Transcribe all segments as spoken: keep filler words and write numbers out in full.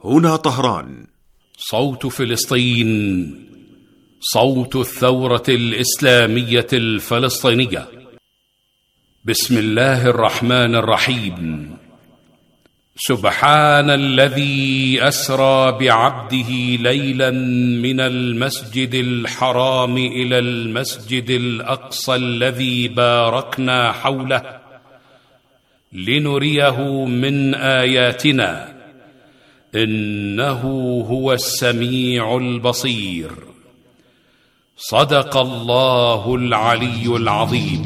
هنا طهران، صوت فلسطين، صوت الثورة الإسلامية الفلسطينية. بسم الله الرحمن الرحيم. سبحان الذي أسرى بعبده ليلا من المسجد الحرام إلى المسجد الأقصى الذي باركنا حوله لنريه من آياتنا إنه هو السميع البصير. صدق الله العلي العظيم.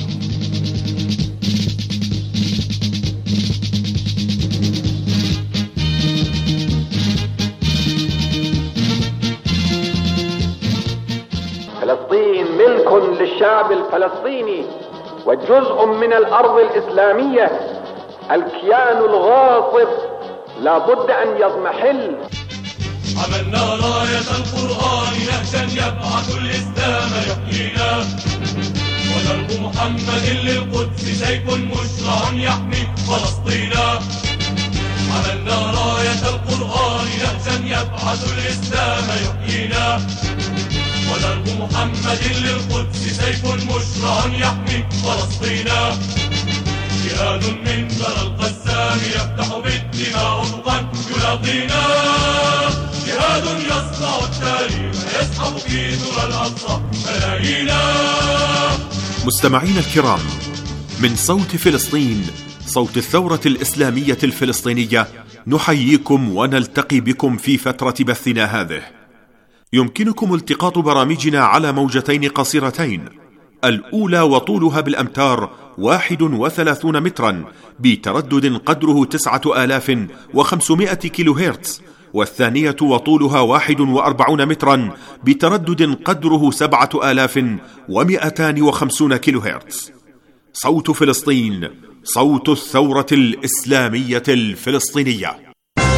فلسطين ملك للشعب الفلسطيني وجزء من الأرض الإسلامية. الكيان الغاصب لا بد أن يضمحل. عملنا راية القرآن نهجا يبعث الإسلام يحيينا، ودرب محمد للقدس سيف مشرع يحمي فلسطينا. عملنا راية القرآن نهجا يبعث الإسلام يحيينا، ودرب محمد للقدس سيف مشرع يحمي فلسطينا. جهاد من ذرى القسام يفتح بالدماء أفقا يلاقينا، جهاد يصنع التاريخ يسحب في ذرى الأقصى ملايينا. مستمعين الكرام، من صوت فلسطين، صوت الثورة الإسلامية الفلسطينية، نحييكم ونلتقي بكم في فترة بثنا هذه. يمكنكم التقاط برامجنا على موجتين قصيرتين، الأولى وطولها بالأمتار واحد وثلاثون مترا بتردد قدره تسعة آلاف وخمسمائة كيلو هرتز، والثانية وطولها واحد وأربعون مترا بتردد قدره سبعة آلاف ومئتان وخمسون كيلو هرتز. صوت فلسطين، صوت الثورة الإسلامية الفلسطينية.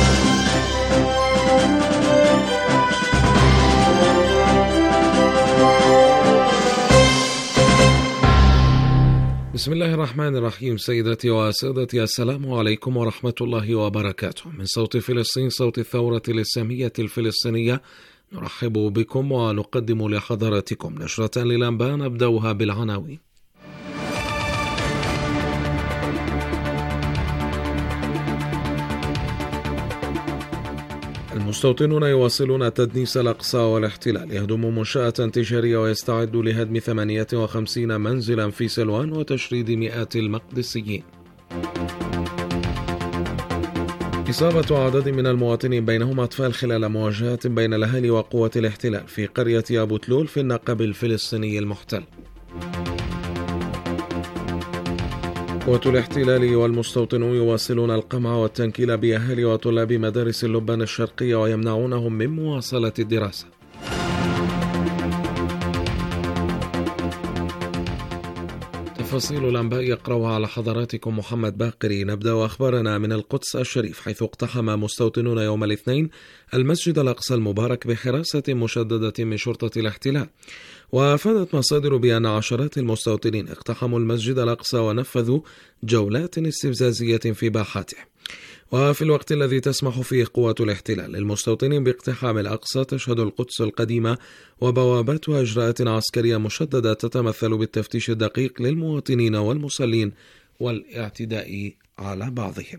بسم الله الرحمن الرحيم. سيداتي وسادتي، السلام عليكم ورحمة الله وبركاته. من صوت فلسطين، صوت الثورة الإسلامية الفلسطينية، نرحب بكم ونقدم لحضراتكم نشرة للأنباء نبدأها بالعناوين. المستوطنون يواصلون تدنيس الأقصى والاحتلال، يهدم منشأة تجارية ويستعد لهدم ثمانية وخمسين منزلا في سلوان وتشريد مئات المقدسيين. إصابة عدد من المواطنين بينهم أطفال خلال مواجهات بين الأهالي وقوة الاحتلال في قرية أبو تلول في النقب الفلسطيني المحتل. قوة الاحتلال والمستوطنون يواصلون القمع والتنكيل بأهالي وطلاب مدارس اللبنان الشرقية ويمنعونهم من مواصلة الدراسة. تفاصيل الأنباء يقرأها على حضراتكم محمد باقري. نبدأ أخبارنا من القدس الشريف، حيث اقتحم مستوطنون يوم الاثنين المسجد الأقصى المبارك بحراسة مشددة من شرطة الاحتلال. وافادت مصادر بأن عشرات المستوطنين اقتحموا المسجد الأقصى ونفذوا جولات استفزازية في باحاته. وفي الوقت الذي تسمح فيه قوة الاحتلال للمستوطنين باقتحام الأقصى، تشهد القدس القديمة وبواباتها إجراءات عسكرية مشددة تتمثل بالتفتيش الدقيق للمواطنين والمصلين والاعتداء على بعضهم.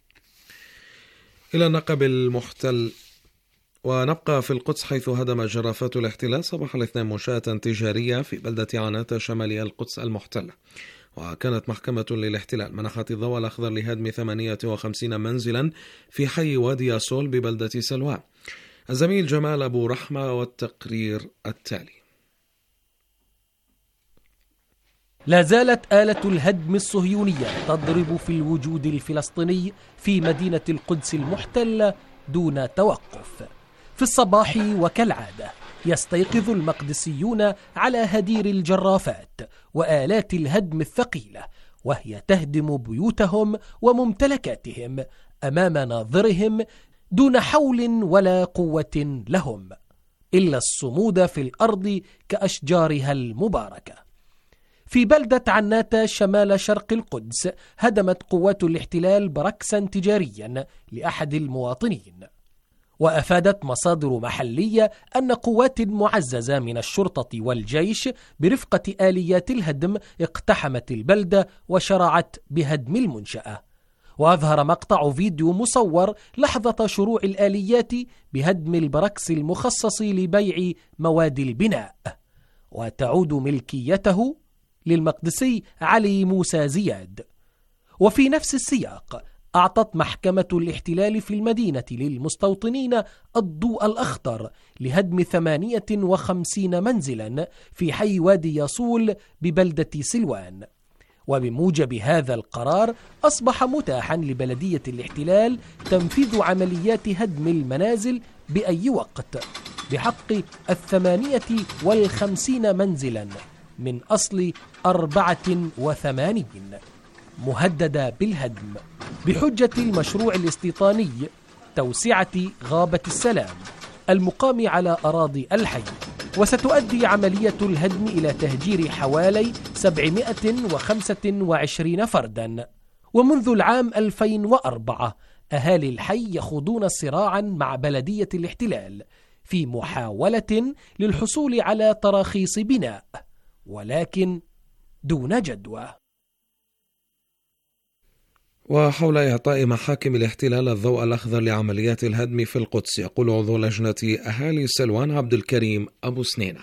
إلى النقب المحتل، ونبقى في القدس، حيث هدم جرافات الاحتلال صباح الاثنين منشأة تجارية في بلدة عناتة شمالي القدس المحتلة. وكانت محكمة للاحتلال منحت الضوء الأخضر لهدم ثمانية وخمسين منزلا في حي وادي ياسول ببلدة سلوان. الزميل جمال أبو رحمة والتقرير التالي. لا زالت آلة الهدم الصهيونية تضرب في الوجود الفلسطيني في مدينة القدس المحتلة دون توقف. في الصباح وكالعادة يستيقظ المقدسيون على هدير الجرافات وآلات الهدم الثقيلة، وهي تهدم بيوتهم وممتلكاتهم أمام ناظرهم دون حول ولا قوة لهم، إلا الصمود في الأرض كأشجارها المباركة. في بلدة عناتة شمال شرق القدس هدمت قوات الاحتلال بركسا تجاريا لأحد المواطنين، وأفادت مصادر محلية أن قوات معززة من الشرطة والجيش برفقة آليات الهدم اقتحمت البلدة وشرعت بهدم المنشأة. وأظهر مقطع فيديو مصور لحظة شروع الآليات بهدم البركس المخصص لبيع مواد البناء، وتعود ملكيته للمقدسي علي موسى زياد. وفي نفس السياق أعطت محكمة الاحتلال في المدينة للمستوطنين الضوء الأخضر لهدم ثمانية وخمسين منزلا في حي وادي يصول ببلدة سلوان. وبموجب هذا القرار أصبح متاحا لبلدية الاحتلال تنفيذ عمليات هدم المنازل بأي وقت بحق الثمانية والخمسين منزلا من أصل أربعة وثمانين مهددة بالهدم بحجة المشروع الاستيطاني توسعة غابة السلام المقام على أراضي الحي. وستؤدي عملية الهدم إلى تهجير حوالي سبعمائة وخمسة وعشرين فردا. ومنذ العام ألفين وأربعة أهالي الحي يخوضون صراعا مع بلدية الاحتلال في محاولة للحصول على تراخيص بناء، ولكن دون جدوى. وحول إعطاء محاكم الاحتلال الضوء الأخضر لعمليات الهدم في القدس، يقول عضو لجنة أهالي سلوان عبد الكريم أبو سنينة: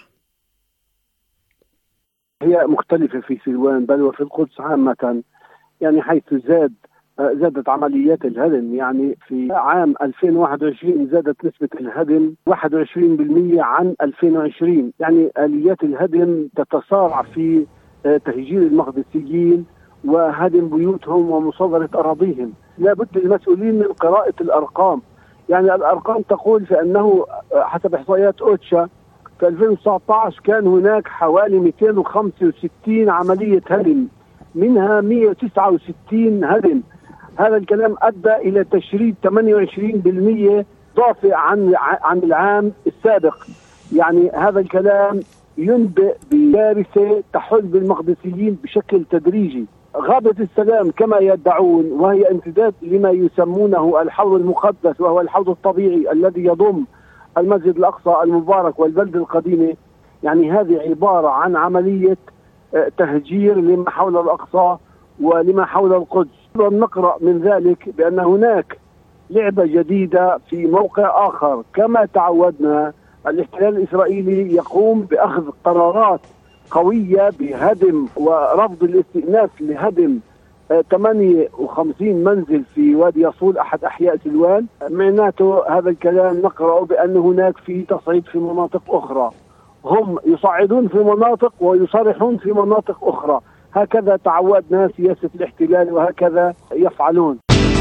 هي مختلفة في سلوان بل وفي القدس عامة، يعني حيث زاد زادت عمليات الهدم. يعني في عام ألفين وواحد وعشرين زادت نسبة الهدم واحد وعشرين بالمئة عن ألفين وعشرين. يعني آليات الهدم تتسارع في تهجير المقدسيين وهدم بيوتهم ومصادرة أراضيهم. لابد المسؤولين من قراءة الأرقام. يعني الأرقام تقول في أنه حسب إحصائيات أوتشا في ألفين وتسعة عشر كان هناك حوالي مئتين وخمسة وستين عملية هدم، منها مئة وتسعة وستين هدم. هذا الكلام أدى إلى تشريد ثمانية وعشرين بالمئة ضعف عن عن العام السابق. يعني هذا الكلام ينبئ بكارثة تحل بالمقدسيين بشكل تدريجي. غابة السلام كما يدعون، وهي امتداد لما يسمونه الحوض المقدس، وهو الحوض الطبيعي الذي يضم المسجد الأقصى المبارك والبلدة القديمة. يعني هذه عبارة عن عملية تهجير لما حول الأقصى ولما حول القدس. ونقرأ من ذلك بأن هناك لعبة جديدة في موقع آخر. كما تعودنا الاحتلال الإسرائيلي يقوم بأخذ قرارات قوية بهدم ورفض الاستئناف لهدم ثمانية وخمسين منزل في وادي يصول أحد أحياء سلوان. معناته هذا الكلام نقرأ بأن هناك في تصعيد في مناطق أخرى. هم يصعدون في مناطق ويصرحون في مناطق أخرى. هكذا تعودنا سياسة الاحتلال وهكذا يفعلون.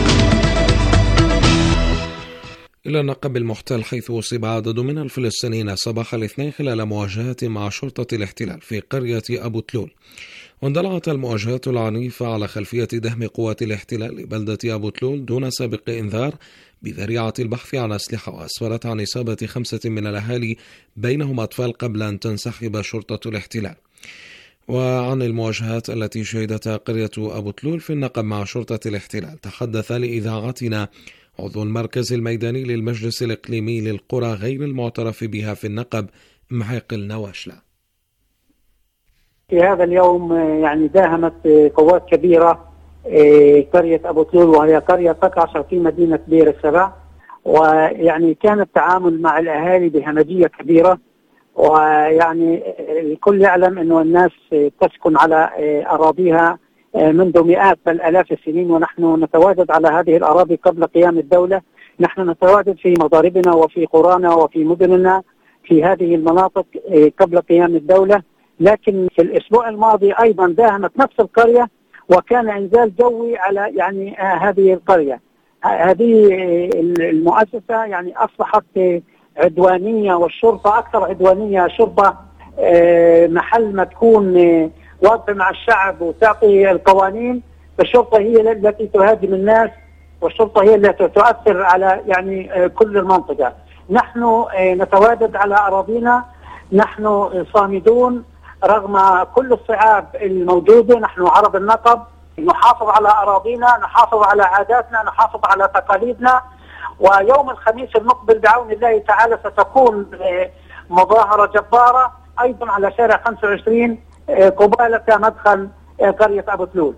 إلى النقب المحتل، حيث أصيب عدد من الفلسطينيين صباح الاثنين خلال مواجهات مع شرطة الاحتلال في قرية أبو تلول. واندلعت المواجهات العنيفة على خلفية دهم قوات الاحتلال لبلدة أبو تلول دون سابق إنذار بذريعة البحث عن أسلحة، وأسفرت عن إصابة خمسة من الأهالي بينهم أطفال قبل أن تنسحب شرطة الاحتلال. وعن المواجهات التي شهدتها قرية أبو تلول في النقب مع شرطة الاحتلال تحدث لإذاعتنا عضو المركز الميداني للمجلس الإقليمي للقرى غير المعترف بها في النقب محيق النواشلة. في هذا اليوم يعني داهمت قوات كبيرة قرية أبو تلول، وهي قرية تقع في مدينة بئر السبع، ويعني كان التعامل مع الأهالي بهمجية كبيرة. ويعني الكل يعلم أنه الناس تسكن على أراضيها منذ مئات بل آلاف السنين، ونحن نتواجد على هذه الأراضي قبل قيام الدولة. نحن نتواجد في مضاربنا وفي قرانا وفي مدننا في هذه المناطق قبل قيام الدولة. لكن في الأسبوع الماضي أيضا داهمت نفس القرية، وكان إنزال جوي على يعني هذه القرية. هذه المؤسسة يعني أصبحت عدوانية، والشرطة أكثر عدوانية. شرطة محل ما تكون واقفة مع الشعب وتعطي القوانين، فالشرطة هي التي تهاجم الناس، والشرطة هي التي تؤثر على يعني كل المنطقة. نحن نتواجد على أراضينا، نحن صامدون رغم كل الصعاب الموجودة. نحن عرب النقب نحافظ على أراضينا، نحافظ على عاداتنا، نحافظ على تقاليدنا، ويوم الخميس المقبل بعون الله تعالى ستكون مظاهرة جبارة أيضا على شارع خمسة وعشرين قبالة مدخل قرية أبو تلول.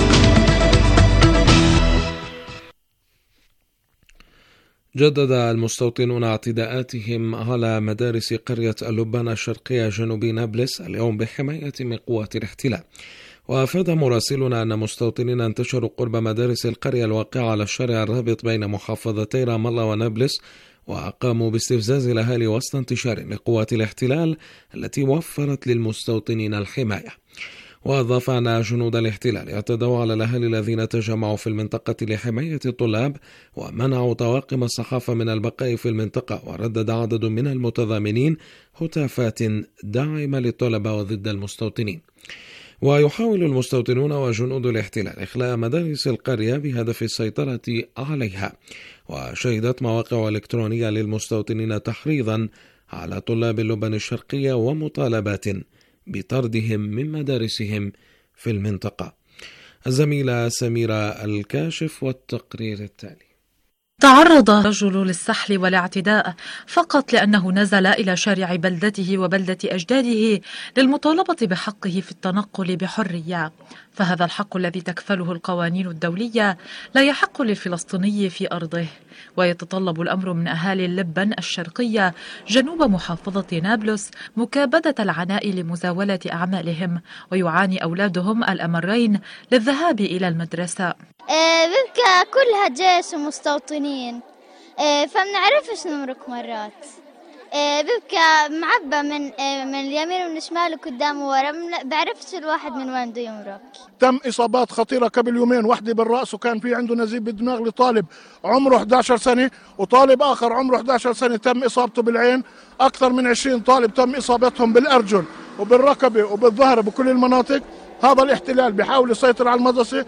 جدد المستوطنون اعتداءاتهم على مدارس قرية اللبان الشرقية جنوب نابلس اليوم بحماية من قوات الاحتلال. وأفاد مراسلنا أن مستوطنين انتشروا قرب مدارس القرية الواقعة على الشارع الرابط بين محافظتي رام الله ونابلس، وقاموا باستفزاز الأهالي وسط انتشار لقوات الاحتلال التي وفرت للمستوطنين الحماية. وأضاف أن جنود الاحتلال اعتدوا على الأهالي الذين تجمعوا في المنطقة لحماية الطلاب ومنعوا طواقم الصحافة من البقاء في المنطقة، وردد عدد من المتضامنين هتافات داعمة للطلبة وضد المستوطنين. ويحاول المستوطنون وجنود الاحتلال إخلاء مدارس القرية بهدف السيطرة عليها. وشهدت مواقع إلكترونية للمستوطنين تحريضا على طلاب اللبنان الشرقية ومطالبات بطردهم من مدارسهم في المنطقة. الزميلة سميرة الكاشف والتقرير التالي. تعرض رجل للسحل والاعتداء فقط لأنه نزل إلى شارع بلدته وبلدة أجداده للمطالبة بحقه في التنقل بحرية، فهذا الحق الذي تكفله القوانين الدولية لا يحق للفلسطيني في أرضه. ويتطلب الأمر من أهالي اللبن الشرقية جنوب محافظة نابلس مكابدة العناء لمزاولة أعمالهم، ويعاني أولادهم الأمرين للذهاب إلى المدرسة. ببكى كلها جيش ومستوطنين، فمنعرفش نمرق مرات. ببكى معبى من من اليمين ومن الشمال وقدام وورا، بعرفش الواحد من وين بده يمرق. تم إصابات خطيرة قبل يومين، واحدة بالرأس وكان في عنده نزيف بالدماغ لطالب عمره إحدى عشرة سنة، وطالب آخر عمره إحدى عشرة سنة تم إصابته بالعين. أكثر من عشرين طالب تم إصابتهم بالأرجل وبالركبة وبالظهر بكل المناطق. هذا الاحتلال بيحاول يسيطر على المدرسة.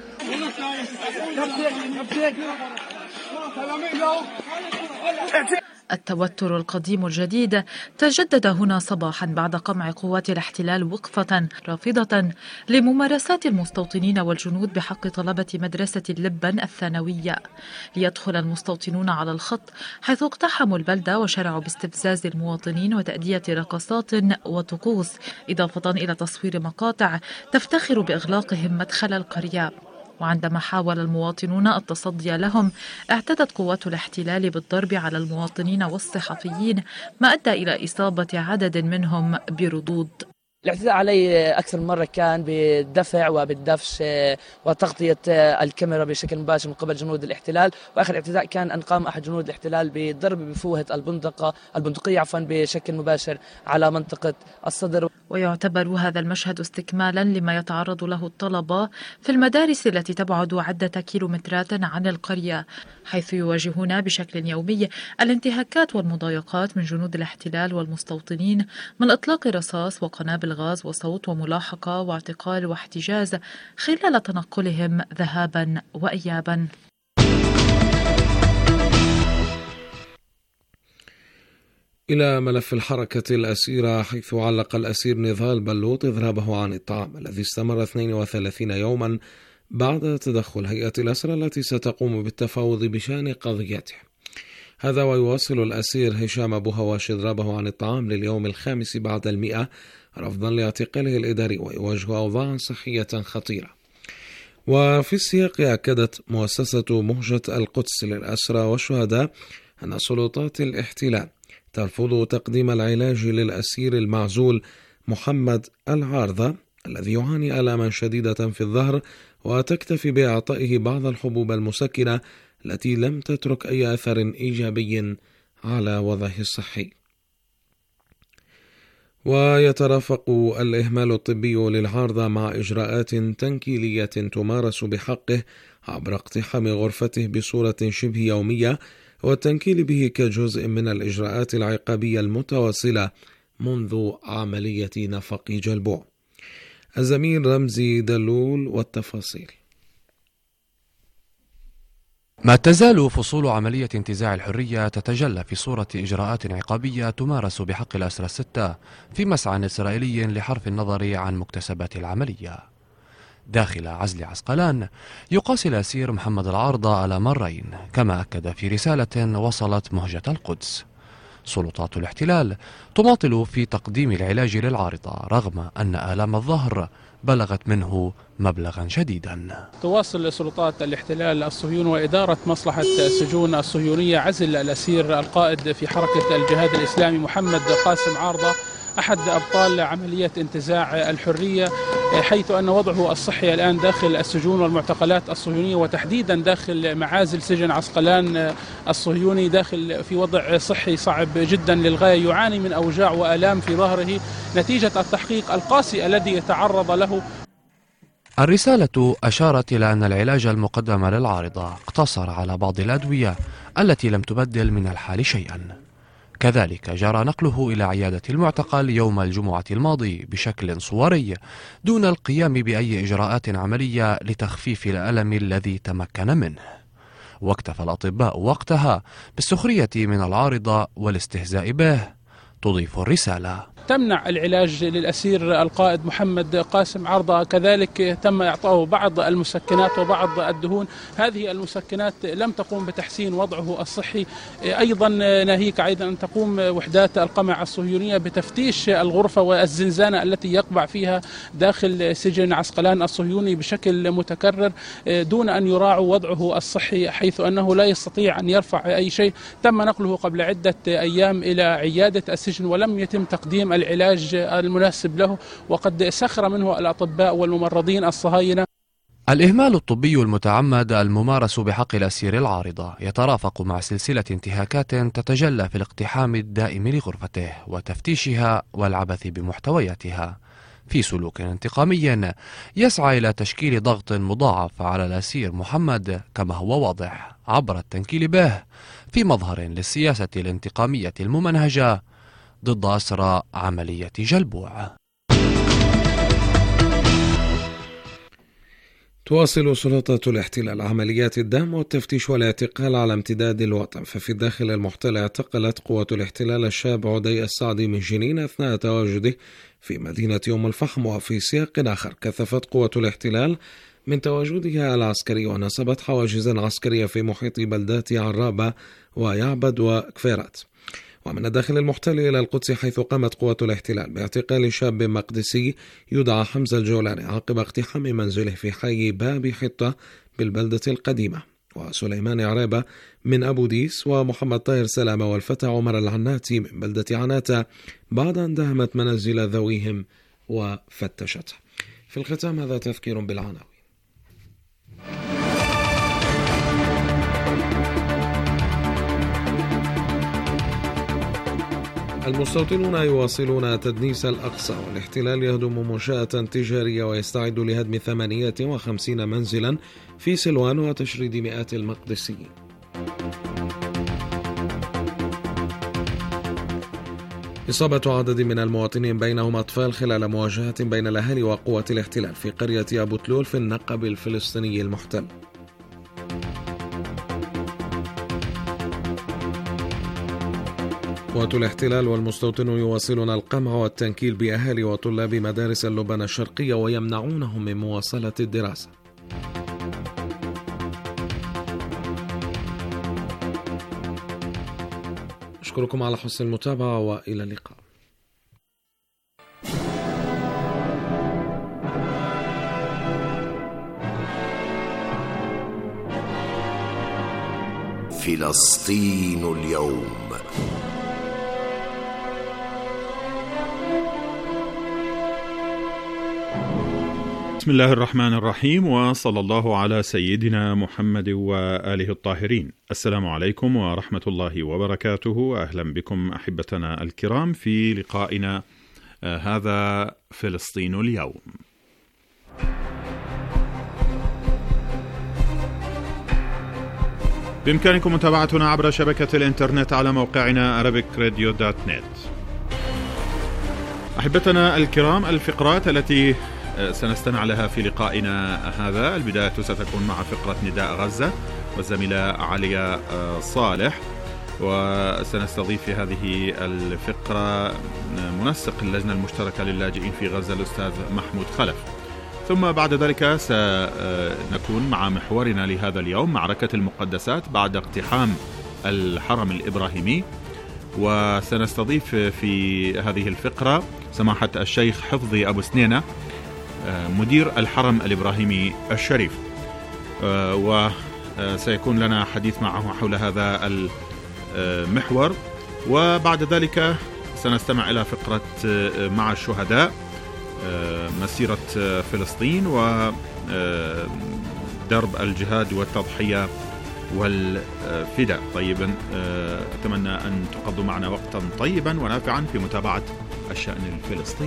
التوتر القديم الجديد تجدد هنا صباحا بعد قمع قوات الاحتلال وقفة رافضة لممارسات المستوطنين والجنود بحق طلبة مدرسة اللبن الثانوية. ليدخل المستوطنون على الخط حيث اقتحموا البلدة وشرعوا باستفزاز المواطنين وتأدية رقصات وطقوس، إضافة إلى تصوير مقاطع تفتخر بإغلاقهم مدخل القرية. وعندما حاول المواطنون التصدي لهم اعتدت قوات الاحتلال بالضرب على المواطنين والصحفيين، ما أدى إلى إصابة عدد منهم بردود. الاعتداء علي أكثر من مرة كان بالدفع وبالدفش وتغطية الكاميرا بشكل مباشر من قبل جنود الاحتلال، وآخر اعتداء كان أن قام أحد جنود الاحتلال بالضرب بفوهة البندقة البندقية عفوا بشكل مباشر على منطقة الصدر. ويعتبر هذا المشهد استكمالا لما يتعرض له الطلبة في المدارس التي تبعد عدة كيلومترات عن القرية، حيث يواجهون بشكل يومي الانتهاكات والمضايقات من جنود الاحتلال والمستوطنين، من إطلاق رصاص وقنابل غاز وصوت وملاحقة واعتقال واحتجاز خلال تنقلهم ذهابا وإيابا. إلى ملف الحركة الأسيرة، حيث علق الأسير نضال بلوط إضرابه عن الطعام الذي استمر اثنين وثلاثين يوما بعد تدخل هيئة الأسرى التي ستقوم بالتفاوض بشأن قضيته. هذا ويواصل الأسير هشام أبو هواش إضرابه عن الطعام لليوم الخامس بعد المئة رفضا لاعتقاله الإداري، ويواجه أوضاعا صحية خطيرة. وفي السياق أكدت مؤسسة مهجة القدس للأسرى والشهداء أن سلطات الاحتلال ترفض تقديم العلاج للأسير المعزول محمد العارضة الذي يعاني آلاما شديدة في الظهر، وتكتفي بإعطائه بعض الحبوب المسكنة التي لم تترك أي أثر إيجابي على وضعه الصحي. ويترافق الإهمال الطبي للعارضة مع إجراءات تنكيلية تمارس بحقه عبر اقتحام غرفته بصورة شبه يومية، والتنكيل به كجزء من الإجراءات العقابية المتواصلة منذ عملية نفق جلبوع. الزميل رمزي دلول والتفاصيل. ما تزال فصول عملية انتزاع الحرية تتجلى في صورة إجراءات عقابية تمارس بحق الأسرى الستة في مسعى إسرائيلي لحرف النظر عن مكتسبات العملية. داخل عزل عسقلان يقاسي الأسير محمد العارضة على مرين، كما أكد في رسالة وصلت مهجة القدس. سلطات الاحتلال تماطل في تقديم العلاج للعارضة رغم أن آلام الظهر بلغت منه مبلغا شديدا. تواصل سلطات الاحتلال الصهيوني وإدارة مصلحة السجون الصهيونية عزل الأسير القائد في حركة الجهاد الإسلامي محمد قاسم عارضة، أحد أبطال عملية انتزاع الحرية، حيث أن وضعه الصحي الآن داخل السجون والمعتقلات الصهيونية، وتحديدا داخل معازل سجن عسقلان الصهيوني، داخل في وضع صحي صعب جدا للغاية، يعاني من أوجاع وآلام في ظهره نتيجة التحقيق القاسي الذي يتعرض له. الرسالة أشارت إلى أن العلاج المقدم للعارضة اقتصر على بعض الأدوية التي لم تبدل من الحال شيئا. كذلك جرى نقله إلى عيادة المعتقل يوم الجمعة الماضي بشكل صوري دون القيام بأي إجراءات عملية لتخفيف الألم الذي تمكن منه. واكتفى الأطباء وقتها بالسخرية من العارضة والاستهزاء به. تضيف الرسالة: تمنع العلاج للأسير القائد محمد قاسم عارضة، كذلك تم إعطائه بعض المسكنات وبعض الدهون. هذه المسكنات لم تقوم بتحسين وضعه الصحي. أيضا ناهيك أيضا أن تقوم وحدات القمع الصهيونية بتفتيش الغرفة والزنزانة التي يقبع فيها داخل سجن عسقلان الصهيوني بشكل متكرر دون أن يراعوا وضعه الصحي، حيث أنه لا يستطيع أن يرفع أي شيء. تم نقله قبل عدة أيام إلى عيادة السجن ولم يتم تقديم العلاج المناسب له، وقد سخر منه الأطباء والممرضين الصهاينة. الإهمال الطبي المتعمد الممارس بحق الأسير العارضة يترافق مع سلسلة انتهاكات تتجلى في الاقتحام الدائم لغرفته وتفتيشها والعبث بمحتوياتها، في سلوك انتقامي يسعى إلى تشكيل ضغط مضاعف على الأسير محمد، كما هو واضح عبر التنكيل به في مظهر للسياسة الانتقامية الممنهجة ضد أسرى عملية جلبوع. تواصل سلطات الاحتلال عمليات الدعم والتفتيش والاعتقال على امتداد الوطن، ففي الداخل المحتل اعتقلت قوة الاحتلال الشاب عدي السعدي من جنين أثناء تواجده في مدينة أم الفحم. وفي سياق آخر كثفت قوة الاحتلال من تواجدها العسكري ونصبت حواجزا عسكرية في محيط بلدات عرابة ويعبد وكفيرات. ومن الداخل المحتل إلى القدس، حيث قامت قوة الاحتلال باعتقال شاب مقدسي يدعى حمزة الجولاني عقب اقتحام منزله في حي باب حطة بالبلدة القديمة، وسليمان عرابة من أبو ديس، ومحمد طاهر سلامة والفتى عمر العناتي من بلدة عناتة، بعد أن دهمت منازل ذويهم وفتشتها. في الختام هذا تذكير بالعناوين. المستوطنون يواصلون تدنيس الأقصى، والاحتلال يهدم منشأة تجارية ويستعد لهدم ثمانية وخمسين منزلا في سلوان وتشريد مئات المقدسيين. إصابة عدد من المواطنين بينهم أطفال خلال مواجهة بين الأهالي وقوات الاحتلال في قرية أبو تلول في النقب الفلسطيني المحتل. قوات الاحتلال والمستوطنون يواصلون القمع والتنكيل بأهالي وطلاب مدارس اللبنان الشرقية ويمنعونهم من مواصلة الدراسة. أشكركم على حسن المتابعة وإلى اللقاء. فلسطين اليوم. بسم الله الرحمن الرحيم، وصلى الله على سيدنا محمد وآله الطاهرين. السلام عليكم ورحمة الله وبركاته. أهلا بكم أحبتنا الكرام في لقائنا هذا فلسطين اليوم. بإمكانكم متابعتنا عبر شبكة الإنترنت على موقعنا أرابيك راديو دوت نت. أحبتنا الكرام، الفقرات التي سنستمع لها في لقائنا هذا، البداية ستكون مع فقرة نداء غزة والزميلة عليا صالح، وسنستضيف في هذه الفقرة منسق اللجنة المشتركة للاجئين في غزة الأستاذ محمود خلف. ثم بعد ذلك سنكون مع محورنا لهذا اليوم، معركة المقدسات بعد اقتحام الحرم الإبراهيمي. وسنستضيف في هذه الفقرة سماحة الشيخ حفظي أبو سنينة مدير الحرم الإبراهيمي الشريف، وسيكون لنا حديث معه حول هذا المحور. وبعد ذلك سنستمع إلى فقرة مع الشهداء، مسيرة فلسطين ودرب الجهاد والتضحية والفداء. طيبا، أتمنى أن تقضوا معنا وقتا طيبا ونافعا في متابعة الشأن الفلسطيني.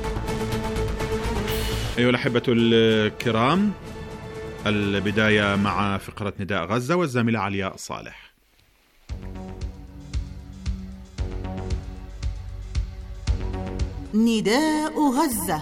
أيها الأحبة الكرام، البداية مع فقرة نداء غزة والزميلة علياء صالح. نداء غزة.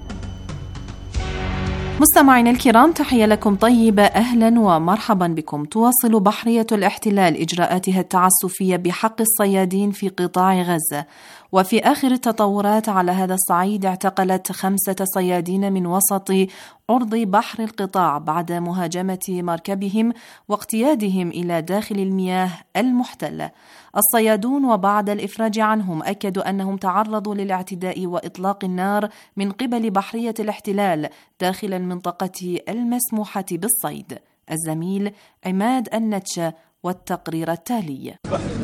مستمعينا الكرام، تحية لكم طيبة، أهلا ومرحبا بكم. تواصل بحرية الاحتلال إجراءاتها التعسفية بحق الصيادين في قطاع غزة، وفي آخر التطورات على هذا الصعيد اعتقلت خمسة صيادين من وسط عرض بحر القطاع بعد مهاجمة مركبهم واقتيادهم إلى داخل المياه المحتلة. الصيادون وبعد الإفراج عنهم أكدوا أنهم تعرضوا للاعتداء وإطلاق النار من قبل بحرية الاحتلال داخل المنطقة المسموحة بالصيد. الزميل عماد النتشة والتقرير التالي.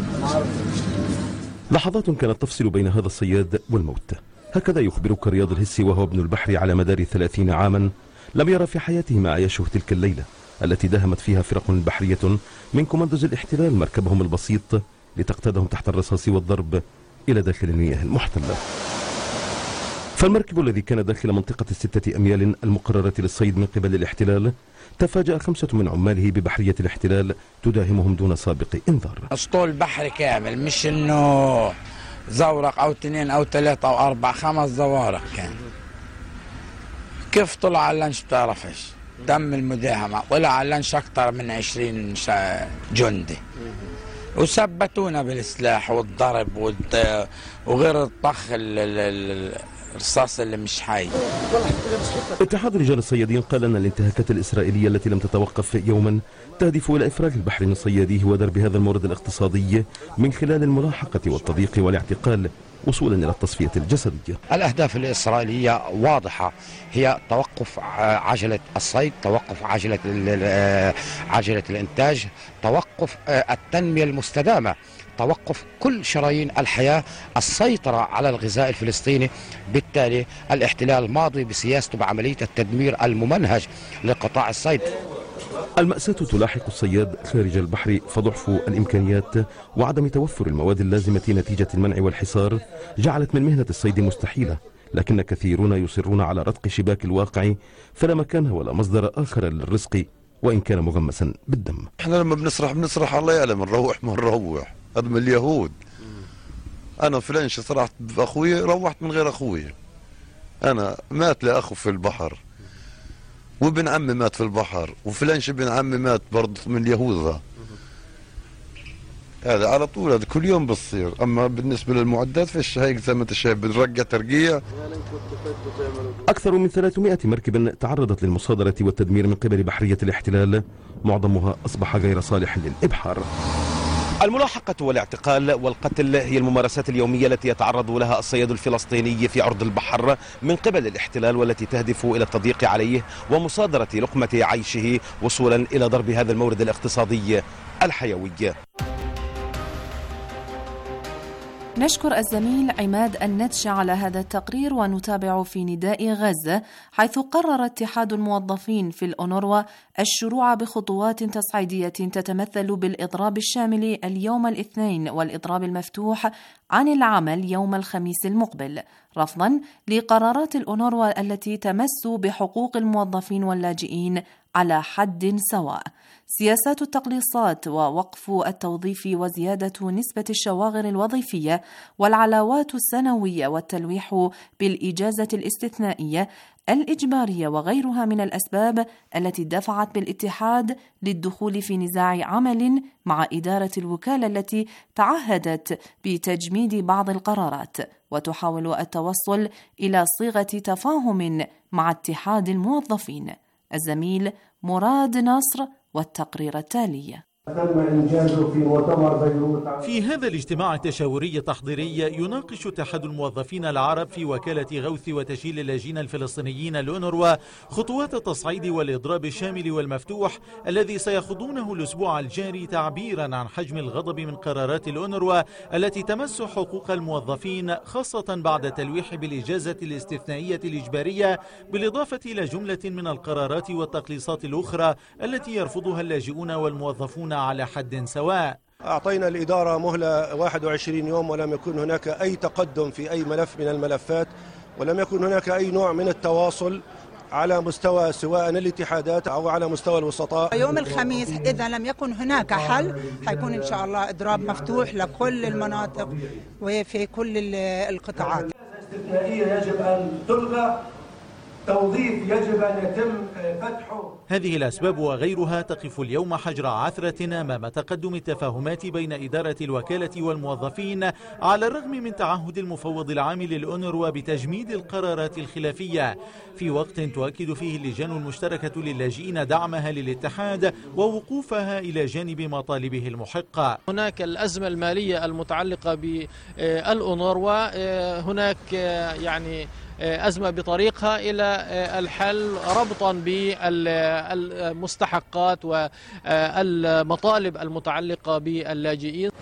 لحظات كانت تفصل بين هذا الصياد والموت، هكذا يخبرك رياض الهسي وهو ابن البحر على مدار ثلاثين عاما لم يرى في حياته ما عايشه تلك الليلة التي داهمت فيها فرق بحرية من كوماندوز الاحتلال مركبهم البسيط لتقتادهم تحت الرصاص والضرب إلى داخل المياه المحتلة. فالمركب الذي كان داخل منطقة الستة أميال المقررة للصيد من قبل الاحتلال تفاجأ خمسة من عماله ببحرية الاحتلال تداهمهم دون سابق إنذار. اسطول بحري كامل، مش إنه زورق أو اثنين أو ثلاثة أو أربع، خمس زوارق كان. كيف طلع على اللانش بتعرفش؟ تم المداهمة، طلع على اللانش أكثر من عشرين جندي وثبتونا بالسلاح والضرب وغير الطخ الرصاص اللي مش حي. اتحاد رجال الصيادين قال أن الانتهاكات الإسرائيلية التي لم تتوقف يوما تهدف إلى إفراج البحر من صياديه ودرب هذا المورد الاقتصادي من خلال الملاحقة والتضييق والاعتقال وصولا إلى التصفية الجسدية. الأهداف الإسرائيلية واضحة، هي توقف عجلة الصيد، توقف عجلة عجلة الإنتاج، توقف التنمية المستدامة، توقف كل شرايين الحياة، السيطرة على الغذاء الفلسطيني. بالتالي الاحتلال ماضي بسياسته بعملية التدمير الممنهج لقطاع الصيد. المأساة تلاحق الصياد خارج البحر، فضعف الإمكانيات وعدم توفر المواد اللازمة نتيجة المنع والحصار جعلت من مهنة الصيد مستحيلة، لكن كثيرون يصرون على رتق شباك الواقع فلا مكان ولا مصدر آخر للرزق وإن كان مغمسا بالدم. احنا لما بنسرح بنسرح الله يعلم، نروح ما نروح، هذا من اليهود. أنا فلانش سرحت بأخوي، روحت من غير أخوي. أنا مات لأخو في البحر، وابن عمي مات في البحر، وفلانش ابن عمي مات برضه من اليهود. هذا على طول، هذا كل يوم بتصير. أما بالنسبة للمعدات فيش، هيك زي ما انت شايف بنرجع ترقية. أكثر من ثلاثمائة مركب تعرضت للمصادرة والتدمير من قبل بحرية الاحتلال، معظمها أصبح غير صالح للإبحار. الملاحقة والاعتقال والقتل هي الممارسات اليومية التي يتعرض لها الصياد الفلسطيني في عرض البحر من قبل الاحتلال، والتي تهدف إلى التضييق عليه ومصادرة لقمة عيشه وصولا إلى ضرب هذا المورد الاقتصادي الحيوي. نشكر الزميل عماد النتشة على هذا التقرير، ونتابع في نداء غزة، حيث قرر اتحاد الموظفين في الأونروا الشروع بخطوات تصعيدية تتمثل بالإضراب الشامل اليوم الاثنين والإضراب المفتوح عن العمل يوم الخميس المقبل، رفضا لقرارات الأونروا التي تمس بحقوق الموظفين واللاجئين على حد سواء. سياسات التقليصات ووقف التوظيف وزيادة نسبة الشواغر الوظيفية والعلاوات السنوية والتلويح بالإجازة الاستثنائية الإجبارية وغيرها من الأسباب التي دفعت بالاتحاد للدخول في نزاع عمل مع إدارة الوكالة التي تعهدت بتجميد بعض القرارات، وتحاول التوصل إلى صيغة تفاهم مع اتحاد الموظفين. الزميل مراد نصر والتقرير التالي. تم إنجازه في مؤتمر بيروت. في هذا الاجتماع التشاوري التحضيري يناقش اتحاد الموظفين العرب في وكالة غوث وتشييل اللاجئين الفلسطينيين الأونروا خطوات التصعيد والإضراب الشامل والمفتوح الذي سيخوضونه الأسبوع الجاري، تعبيرا عن حجم الغضب من قرارات الأونروا التي تمس حقوق الموظفين، خاصة بعد تلويح بالإجازة الاستثنائية الإجبارية، بالإضافة إلى جملة من القرارات والتقليصات الأخرى التي يرفضها اللاجئون والموظفون على حد سواء. أعطينا الإدارة مهلة واحد وعشرين يوم ولم يكن هناك أي تقدم في أي ملف من الملفات، ولم يكن هناك أي نوع من التواصل على مستوى سواء الاتحادات أو على مستوى الوسطاء. يوم الخميس إذا لم يكن هناك حل حيكون إن شاء الله إضراب مفتوح لكل المناطق وفي كل القطاعات. الاستثنائية يجب أن تلغى، توظيف يجب أن يتم فتحه. هذه الأسباب وغيرها تقف اليوم حجر عثرة أمام تقدم التفاهمات بين إدارة الوكالة والموظفين، على الرغم من تعهد المفوض العام للأونروا بتجميد القرارات الخلافية، في وقت تؤكد فيه اللجان المشتركة للاجئين دعمها للاتحاد ووقوفها إلى جانب مطالبه المحقة. هناك الأزمة المالية المتعلقة بالأونروا، هناك يعني أزمة بطريقها إلى الحل ربطا بالمستحقات والمطالب المتعلقة باللاجئين.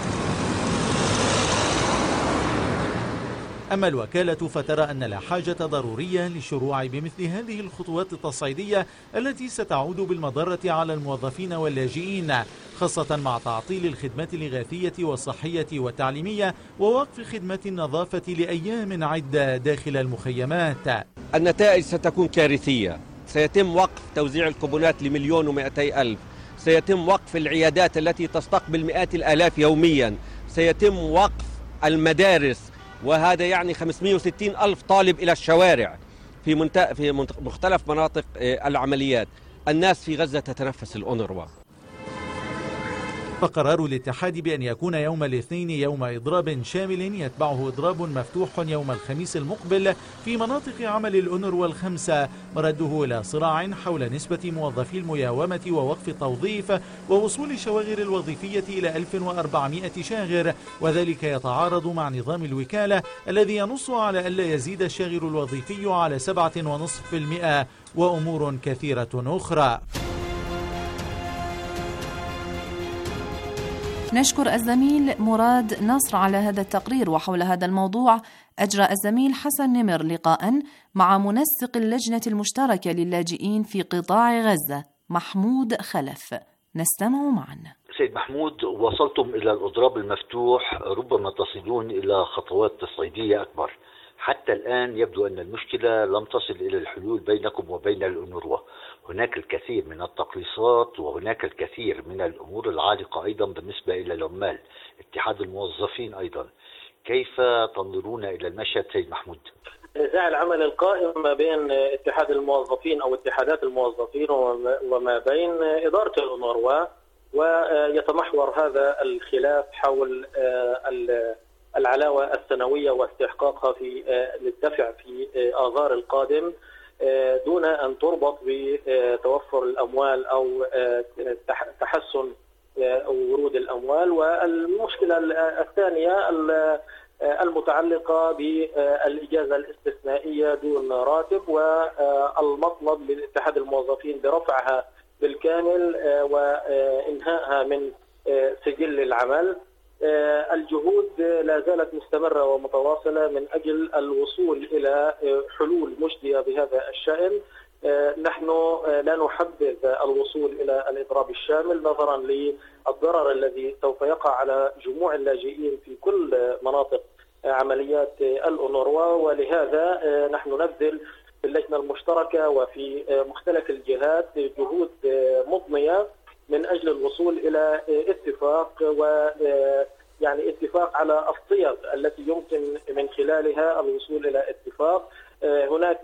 أما الوكالة فترى أن لا حاجة ضرورية للشروع بمثل هذه الخطوات التصعيدية التي ستعود بالمضرة على الموظفين واللاجئين، خاصة مع تعطيل الخدمات الإغاثية والصحية والتعليمية ووقف خدمات النظافة لأيام عدة داخل المخيمات. النتائج ستكون كارثية، سيتم وقف توزيع الكوبونات لمليون ومئتي ألف، سيتم وقف العيادات التي تستقبل مئات الآلاف يوميا، سيتم وقف المدارس، وهذا يعني خمسمئة وستين ألف طالب إلى الشوارع في, منت... في مختلف مناطق العمليات. الناس في غزة تتنفس الأونروا. فقرار الاتحاد بأن يكون يوم الاثنين يوم إضراب شامل يتبعه إضراب مفتوح يوم الخميس المقبل في مناطق عمل الأونروا الخمسة، مرده إلى صراع حول نسبة موظفي المياومة ووقف التوظيف ووصول الشواغر الوظيفية إلى ألف وأربعمئة شاغر، وذلك يتعارض مع نظام الوكالة الذي ينص على ألا يزيد الشاغر الوظيفي على سبعة ونصف بالمئة وأمور كثيرة أخرى. نشكر الزميل مراد نصر على هذا التقرير. وحول هذا الموضوع أجرى الزميل حسن نمر لقاء مع منسق اللجنة المشتركة للاجئين في قطاع غزة محمود خلف، نستمع معا. سيد محمود، وصلتم إلى الإضراب المفتوح، ربما تصلون إلى خطوات تصعيدية أكبر. حتى الآن يبدو أن المشكلة لم تصل إلى الحلول بينكم وبين الأونروا، هناك الكثير من التقليصات وهناك الكثير من الأمور العالقة أيضا بالنسبة إلى العمال، اتحاد الموظفين أيضا. كيف تنظرون إلى المشهد سيد محمود؟ نزاع العمل القائم ما بين اتحاد الموظفين أو اتحادات الموظفين وما بين إدارة الأونروا، ويتمحور هذا الخلاف حول العلاوة السنوية واستحقاقها في للدفع في آذار القادم، دون أن تربط بتوفر الأموال أو تحسن ورود الأموال. والمشكلة الثانية المتعلقة بالإجازة الاستثنائية دون راتب، والمطلب من اتحاد الموظفين برفعها بالكامل وإنهائها من سجل العمل. الجهود لا زالت مستمرة ومتواصلة من أجل الوصول إلى حلول مجدية بهذا الشأن. نحن لا نحبذ الوصول إلى الإضراب الشامل نظرا للضرر الذي سوف يقع على جموع اللاجئين في كل مناطق عمليات الأونروا، ولهذا نحن نبذل في اللجنة المشتركة وفي مختلف الجهات جهود مضنية من أجل الوصول إلى اتفاق، و يعني اتفاق على الصيغ التي يمكن من خلالها الوصول إلى اتفاق. هناك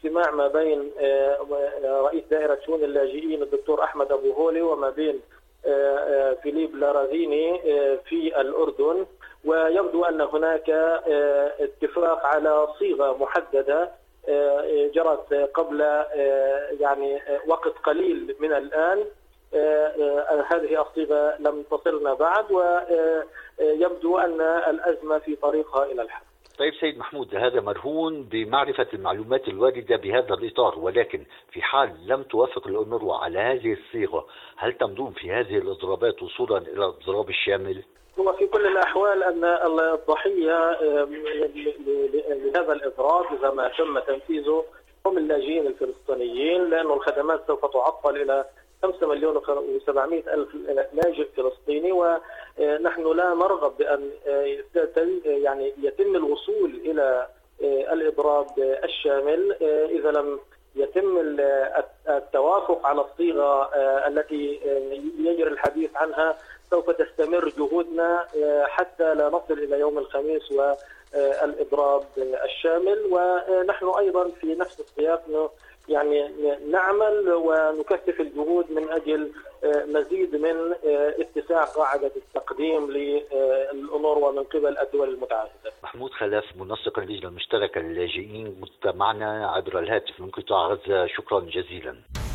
اجتماع ما بين رئيس دائرة شؤون اللاجئين الدكتور أحمد أبو هولي وما بين فيليب لارازيني في الأردن، ويبدو أن هناك اتفاق على صيغة محددة جرت قبل يعني وقت قليل من الآن. هذه الصيغة لم تصلنا بعد، ويبدو أن الأزمة في طريقها إلى الحل. طيب سيد محمود، هذا مرهون بمعرفة المعلومات الواردة بهذا الإطار، ولكن في حال لم توافق الأونروا على هذه الصيغة هل تمضون في هذه الإضرابات وصولا إلى الإضراب الشامل؟ هو في كل الأحوال أن الضحية لهذا الإضراب إذا ما تم تنفيذه هم اللاجئين الفلسطينيين، لأن الخدمات سوف تعطل إلى خمسة مليون وسبعمائة ألف لاجئ فلسطيني، ونحن لا نرغب بأن يعني يتم الوصول إلى الإضراب الشامل إذا لم يتم التوافق على الصيغة التي يجري الحديث عنها. سوف تستمر جهودنا حتى لا نصل إلى يوم الخميس والإضراب الشامل، ونحن أيضا في نفس السياق يعني نعمل ونكثف الجهود من أجل مزيد من اتساع قاعدة التقديم للأونروا من قبل الدول المتعاقدة. محمود خلف، منسق اللجنة المشتركة للاجئين، كنت معنا عبر الهاتف من قطاع غزة، شكرا جزيلا.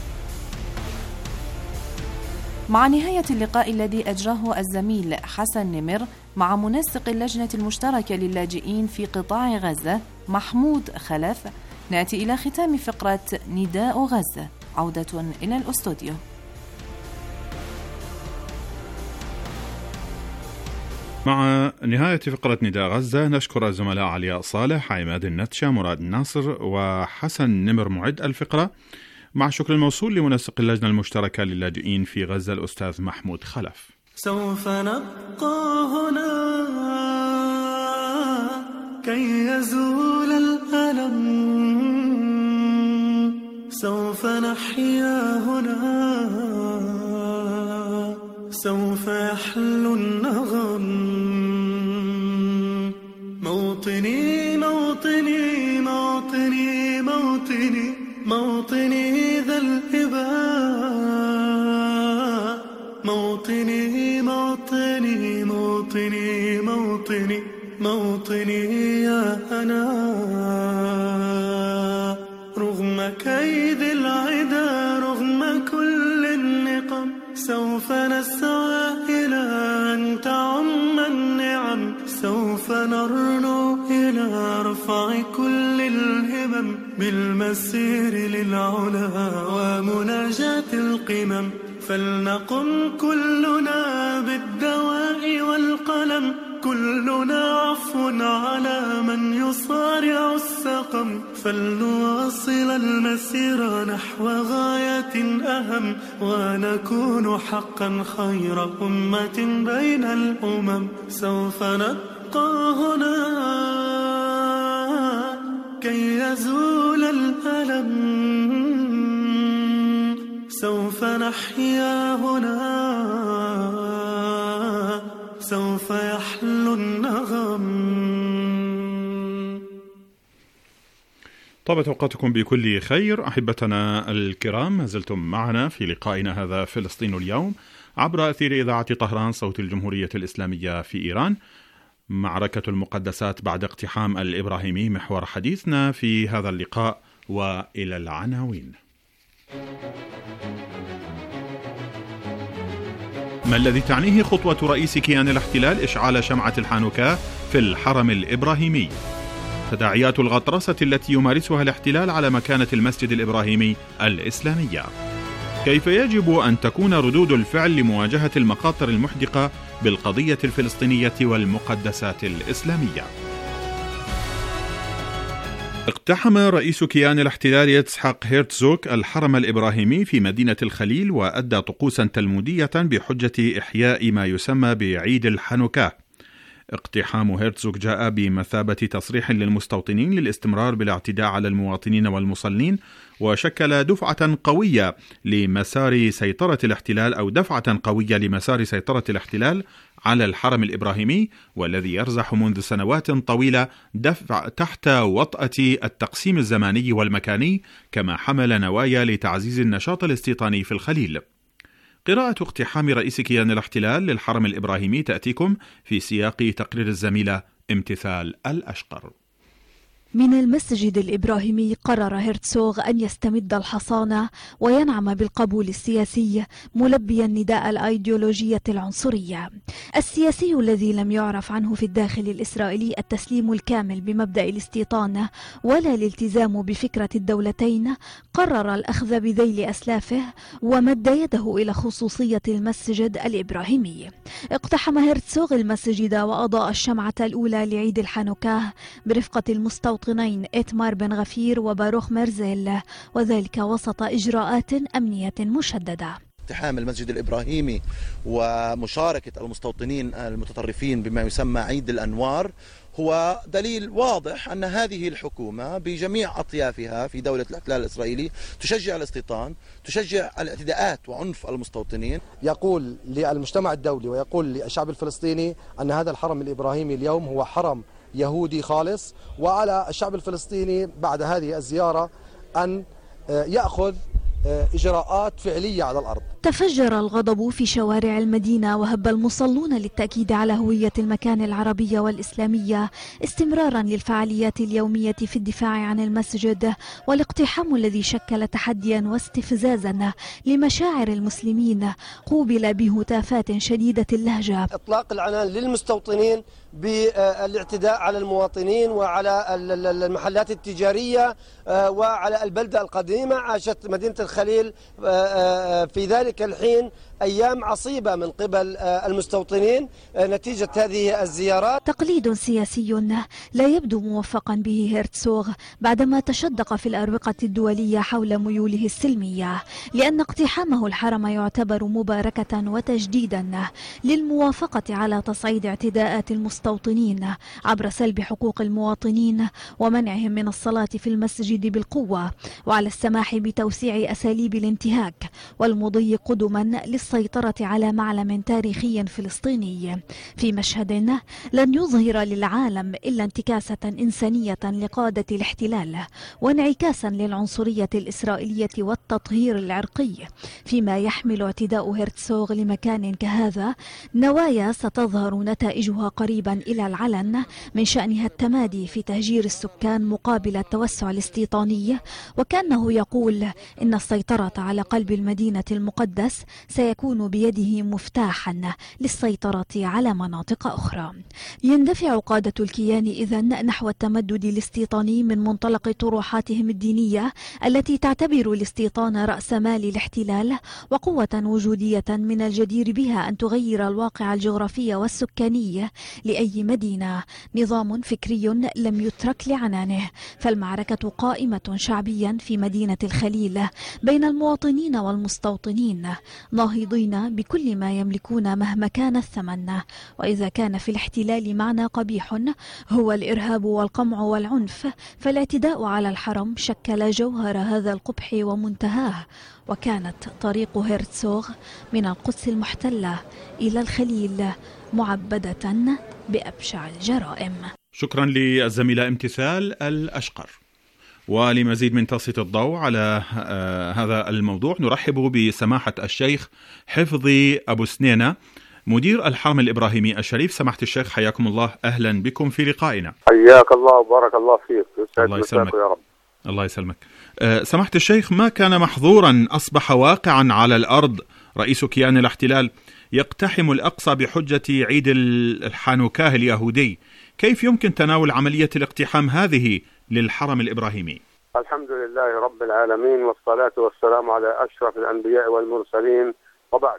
مع نهاية اللقاء الذي أجراه الزميل حسن نمر مع منسق اللجنة المشتركة للاجئين في قطاع غزة محمود خلف، نأتي إلى ختام فقرة نداء غزة. عودة إلى الأستوديو. مع نهاية فقرة نداء غزة نشكر الزملاء علياء صالح، عماد النتشة، مراد الناصر وحسن نمر معد الفقرة، مع شكر الموصول لمنسق اللجنة المشتركة للاجئين في غزة الأستاذ محمود خلف. سوف نبقى هنا كي يزول الألم، سوف نحيا هنا، سوف يحلو النغم. موطني موطني موطني موطني موطني ذا الإباء، موطني موطني موطني موطني موطني يا أنا. رغم كيد العدا، رغم كل النقم، سوف نسعى إلى أن تعم النعم، سوف نرنو إلى رفع كل الهمم، بالمسير للعلا ومناجاة القمم. فلنقم كلنا بالدواء والقلم، كلنا عفو على من يصارع السقم. فلنواصل المسير نحو غاية أهم، ونكون حقا خير أمة بين الأمم. سوف نبقى هنا كي يزول الألم، سوف نحيا هنا، سوف يحلو النغم. طابت أوقاتكم بكل خير أحبتنا الكرام، ما زلتم معنا في لقائنا هذا فلسطين اليوم عبر أثير إذاعة طهران صوت الجمهورية الإسلامية في إيران. معركة المقدسات بعد اقتحام الإبراهيمي محور حديثنا في هذا اللقاء، وإلى العناوين. ما الذي تعنيه خطوة رئيس كيان الاحتلال إشعال شمعة الحانوكا في الحرم الإبراهيمي؟ تداعيات الغطرسة التي يمارسها الاحتلال على مكانة المسجد الإبراهيمي الإسلامية. كيف يجب أن تكون ردود الفعل لمواجهة المخاطر المحدقة بالقضية الفلسطينية والمقدسات الإسلامية؟ اقتحم رئيس كيان الاحتلال يتسحاق هيرتزوغ الحرم الإبراهيمي في مدينة الخليل، وأدى طقوسا تلمودية بحجة إحياء ما يسمى بعيد الحانوكا. اقتحام هيرتزوغ جاء بمثابة تصريح للمستوطنين للاستمرار بالاعتداء على المواطنين والمصلين، وشكل دفعة قوية لمسار سيطرة الاحتلال أو دفعة قوية لمسار سيطرة الاحتلال على الحرم الإبراهيمي، والذي يرزح منذ سنوات طويلة دفع تحت وطأة التقسيم الزماني والمكاني، كما حمل نوايا لتعزيز النشاط الاستيطاني في الخليل. قراءة اقتحام رئيس كيان الاحتلال للحرم الإبراهيمي تأتيكم في سياق تقرير الزميلة امتثال الأشقر. من المسجد الإبراهيمي قرر هرتسوغ أن يستمد الحصانة وينعم بالقبول السياسي، ملبيا نداء الأيديولوجية العنصرية. السياسي الذي لم يعرف عنه في الداخل الإسرائيلي التسليم الكامل بمبدأ الاستيطان ولا الالتزام بفكرة الدولتين، قرر الأخذ بذيل أسلافه ومد يده إلى خصوصية المسجد الإبراهيمي. اقتحم هرتسوغ المسجد وأضاء الشمعة الأولى لعيد الحانوكاه برفقة المستوطنين إتمار بن غفير وباروخ مرزيل، وذلك وسط إجراءات أمنية مشددة. اقتحام المسجد الإبراهيمي ومشاركة المستوطنين المتطرفين بما يسمى عيد الأنوار هو دليل واضح أن هذه الحكومة بجميع أطيافها في دولة الاحتلال الإسرائيلي تشجع الاستيطان، تشجع الاعتداءات وعنف المستوطنين. يقول للمجتمع الدولي ويقول للشعب الفلسطيني أن هذا الحرم الإبراهيمي اليوم هو حرم يهودي خالص، وعلى الشعب الفلسطيني بعد هذه الزيارة أن يأخذ إجراءات فعلية على الأرض. تفجر الغضب في شوارع المدينة، وهب المصلون للتأكيد على هوية المكان العربية والإسلامية، استمرارا للفعاليات اليومية في الدفاع عن المسجد. والاقتحام الذي شكل تحديا واستفزازا لمشاعر المسلمين قوبل بهتافات شديدة اللهجة. إطلاق العنان للمستوطنين بالاعتداء على المواطنين وعلى المحلات التجارية وعلى البلدة القديمة. عاشت مدينة الخليل في ذلك الحين أيام عصيبة من قبل المستوطنين نتيجة هذه الزيارات. تقليد سياسي لا يبدو موفقا به هرتسوغ بعدما تشدق في الأروقة الدولية حول ميوله السلمية، لأن اقتحامه الحرم يعتبر مباركة وتجديدا للموافقة على تصعيد اعتداءات المستوطنين عبر سلب حقوق المواطنين ومنعهم من الصلاة في المسجد بالقوة، وعلى السماح بتوسيع أساليب الانتهاك والمضي قدما للسيطرة على معلم تاريخي فلسطيني، في مشهد لن يظهر للعالم إلا انتكاسة إنسانية لقادة الاحتلال وانعكاسا للعنصرية الإسرائيلية والتطهير العرقي، فيما يحمل اعتداء هرتسوغ لمكان كهذا نوايا ستظهر نتائجها قريبا إلى العلن، من شأنها التمادي في تهجير السكان مقابل التوسع الاستيطاني، وكأنه يقول إن السيطرة على قلب المدينة المقدس سيكون بيده مفتاحا للسيطرة على مناطق أخرى. يندفع قادة الكيان إذن نحو التمدد الاستيطاني من منطلق طروحاتهم الدينية التي تعتبر الاستيطان رأس مال الاحتلال وقوة وجودية من الجدير بها أن تغير الواقع الجغرافي والسكاني لأي مدينة. نظام فكري لم يترك لعنانه، فالمعركة قائمة شعبيا في مدينة الخليل بين المواطنين والمستوطنين، ناهضين بكل ما يملكون مهما كان الثمن. وإذا كان في الاحتلال معنى قبيح هو الإرهاب والقمع والعنف، فالاعتداء على الحرم شكل جوهر هذا القبح ومنتهاه، وكانت طريق هرتسوغ من القدس المحتلة إلى الخليل معبدة بأبشع الجرائم. شكرا للزميلة امتثال الأشقر. ولمزيد من تسليط الضوء على هذا الموضوع نرحب بسماحة الشيخ حفظي أبو سنينة، مدير الحرم الإبراهيمي الشريف. سماحة الشيخ حياكم الله، أهلا بكم في لقائنا. حياك الله وبارك الله فيك. الله يسلمك يا رب. الله يسلمك. أه سماحة الشيخ، ما كان محظورا أصبح واقعا على الأرض. رئيس كيان الاحتلال يقتحم الأقصى بحجة عيد الحانوكاه اليهودي. كيف يمكن تناول عملية الاقتحام هذه للحرم الإبراهيمي؟ الحمد لله رب العالمين، والصلاة والسلام على أشرف الأنبياء والمرسلين، وبعد.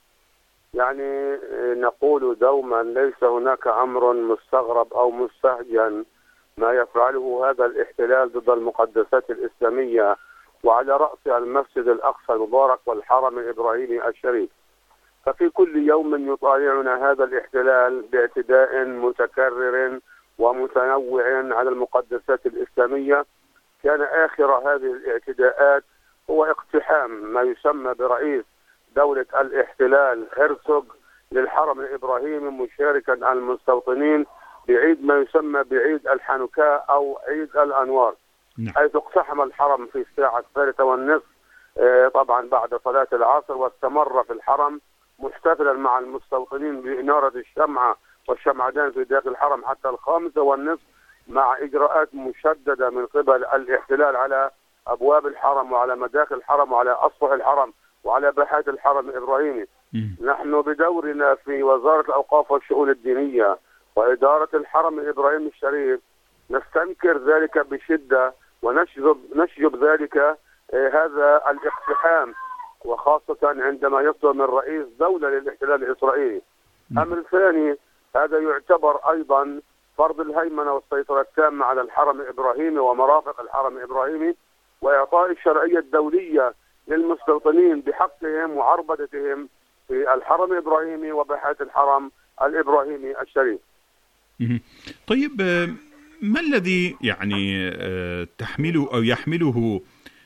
يعني نقول دوما ليس هناك أمر مستغرب أو مستهجن ما يفعله هذا الاحتلال ضد المقدسات الإسلامية، وعلى رأسها المسجد الأقصى المبارك والحرم الإبراهيمي الشريف. ففي كل يوم يطالعنا هذا الاحتلال باعتداء متكرر ومتنوع على المقدسات الإسلامية. كان آخر هذه الاعتداءات هو اقتحام ما يسمى برئيس دولة الاحتلال هرتسوغ للحرم الإبراهيمي مشاركا المستوطنين بعيد ما يسمى بعيد الحنكاء أو عيد الأنوار، حيث اقتحم الحرم في الساعة الثالثة والنصف طبعا بعد صلاة العصر، واستمر في الحرم محتفلا مع المستوطنين بإنارة الشمعة والشمعدان في داخل الحرم حتى الخامسة والنصف، مع إجراءات مشددة من قبل الاحتلال على أبواب الحرم وعلى مداخل الحرم وعلى أسطح الحرم وعلى باحات الحرم الإبراهيمي. نحن بدورنا في وزارة الأوقاف والشؤون الدينية وإدارة الحرم الإبراهيمي الشريف نستنكر ذلك بشدة ونشجب نشجب ذلك آه هذا الاقتحام، وخاصة عندما يصدر من رئيس دولة للاحتلال الإسرائيلي. أمر ثاني، هذا يعتبر أيضا فرض الهيمنة والسيطرة التامة على الحرم الإبراهيمي ومرافق الحرم الإبراهيمي، وإعطاء الشرعية الدولية للمستوطنين بحقهم وعربدتهم في الحرم الإبراهيمي وباحات الحرم الإبراهيمي الشريف. طيب، ما الذي يعني تحمله أو يحمله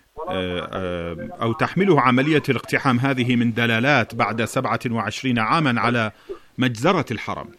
أو تحمله عملية الاقتحام هذه من دلالات بعد سبعة وعشرين عاما على مجزرة الحرم؟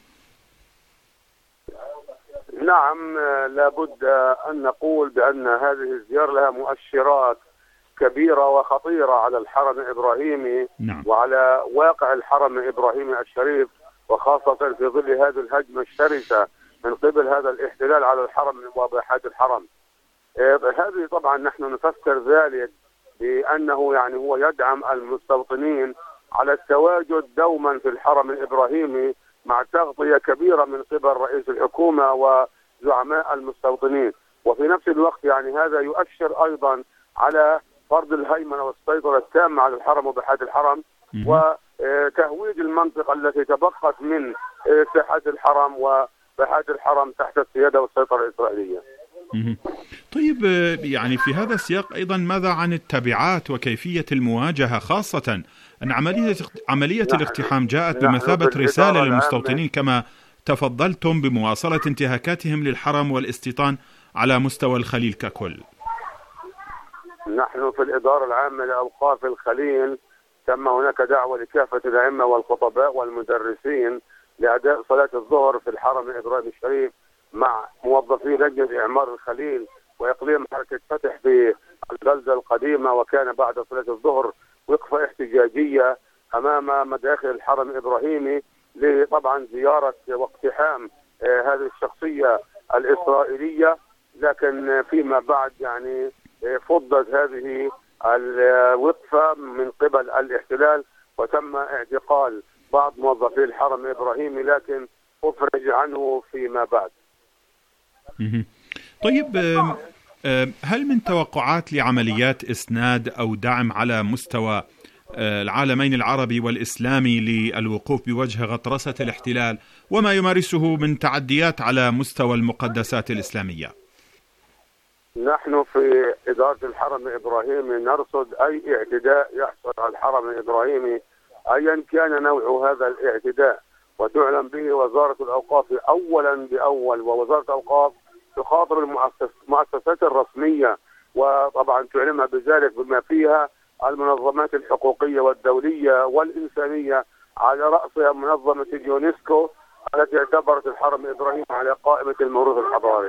نعم، لابد أن نقول بأن هذه الزيارة لها مؤشرات كبيرة وخطيرة على الحرم الإبراهيمي. نعم. وعلى واقع الحرم الإبراهيمي الشريف، وخاصة في ظل هذه الهجمة الشرسة من قبل هذا الاحتلال على الحرم وباحات الحرم. هذه طبعا نحن نفسر ذلك بأنه يعني هو يدعم المستوطنين على التواجد دوما في الحرم الإبراهيمي مع تغطية كبيرة من قبل رئيس الحكومة وزعماء المستوطنين، وفي نفس الوقت يعني هذا يؤشر أيضا على فرض الهيمنة والسيطرة التامة على الحرم وباحات الحرم وتهويد المنطقة التي تبقت من ساحات الحرم وباحات الحرم تحت السيادة والسيطرة الإسرائيلية. طيب، يعني في هذا السياق أيضا ماذا عن التبعات وكيفية المواجهة، خاصة أن عملية عملية الاقتحام جاءت بمثابة رسالة للمستوطنين كما تفضلتم بمواصلة انتهاكاتهم للحرم والاستيطان على مستوى الخليل ككل؟ نحن في الإدارة العامة لأوقاف الخليل تم هناك دعوة لكافة الأئمة والخطباء والمدرسين لأداء صلاة الظهر في الحرم الإبراهيمي الشريف مع موظفي لجنة إعمار الخليل وإقليم حركة فتح في البلدة القديمة، وكان بعد صلاة الظهر وقفة احتجاجية أمام مداخل الحرم الإبراهيمي لطبعا زيارة واقتحام آه هذه الشخصية الإسرائيلية، لكن فيما بعد يعني آه فضت هذه الوقفة من قبل الاحتلال وتم اعتقال بعض موظفي الحرم الإبراهيمي، لكن أفرج عنه فيما بعد. طيب، هل من توقعات لعمليات إسناد أو دعم على مستوى العالمين العربي والإسلامي للوقوف بوجه غطرسة الاحتلال وما يمارسه من تعديات على مستوى المقدسات الإسلامية؟ نحن في إدارة الحرم الإبراهيمي نرصد أي اعتداء يحصل على الحرم الإبراهيمي أيا كان نوع هذا الاعتداء، وتعلم به وزارة الأوقاف أولا بأول، ووزارة الأوقاف تخاطب المؤسسات الرسمية وطبعا تعلمها بذلك بما فيها المنظمات الحقوقية والدولية والإنسانية، على رأسها منظمة اليونسكو التي اعتبرت الحرم الإبراهيمي على قائمة الموروث الحضاري.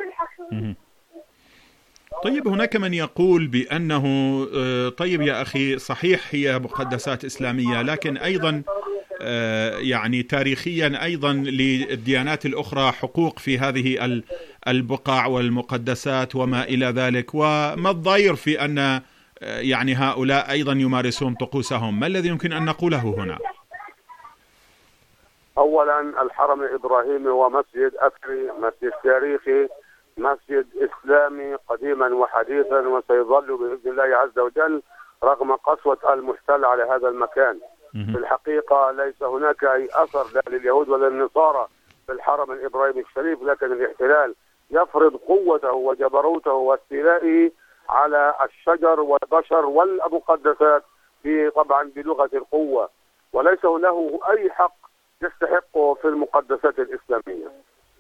طيب، هناك من يقول بأنه طيب يا أخي صحيح هي مقدسات إسلامية، لكن أيضا يعني تاريخيا أيضا للديانات الأخرى حقوق في هذه البقاع والمقدسات وما إلى ذلك، وما الضير في أن يعني هؤلاء أيضا يمارسون طقوسهم؟ ما الذي يمكن أن نقوله هنا؟ أولا، الحرم الإبراهيمي هو مسجد أثري، مسجد تاريخي، مسجد إسلامي قديما وحديثا، وسيظل بإذن الله عز وجل رغم قسوة المحتل على هذا المكان. في الحقيقة ليس هناك أي أثر لا لليهود ولا للنصارى في الحرم الإبراهيمي الشريف، لكن الاحتلال يفرض قوته وجبروته واستيلائه على الشجر والبشر والمقدسات طبعا بلغة القوة، وليس له أي حق يستحقه في المقدسات الإسلامية.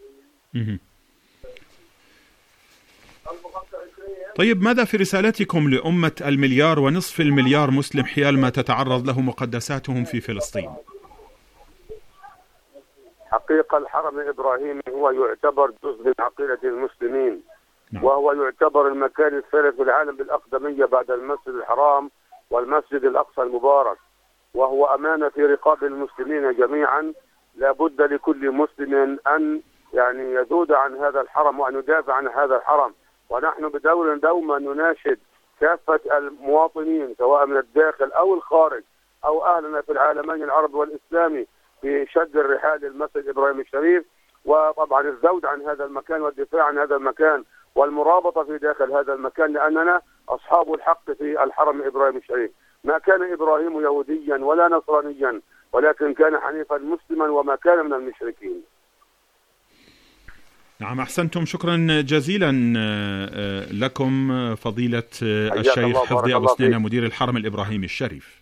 طيب، ماذا في رسالتكم لأمة المليار ونصف المليار مسلم حيال ما تتعرض له مقدساتهم في فلسطين؟ حقيقة الحرم الإبراهيمي هو يعتبر جزء من عقيدة المسلمين، وهو يعتبر المكان الثالث في العالم بالأقدمية بعد المسجد الحرام والمسجد الأقصى المبارك، وهو أمانة في رقاب المسلمين جميعا. لا بد لكل مسلم أن يعني يذود عن هذا الحرم وأن يدافع عن هذا الحرم. ونحن بدور دوما نناشد كافة المواطنين سواء من الداخل أو الخارج أو أهلنا في العالمين العربي والإسلامي بشد الرحال للمسجد الإبراهيمي الشريف، وطبعا الزود عن هذا المكان والدفاع عن هذا المكان والمرابطة في داخل هذا المكان، لأننا أصحاب الحق في الحرم الإبراهيمي الشريف. ما كان إبراهيم يهوديا ولا نصرانيا، ولكن كان حنيفا مسلما وما كان من المشركين. نعم، أحسنتم، شكرا جزيلا لكم فضيلة الشيخ حفظي أبو سنينة مدير الحرم الإبراهيمي الشريف.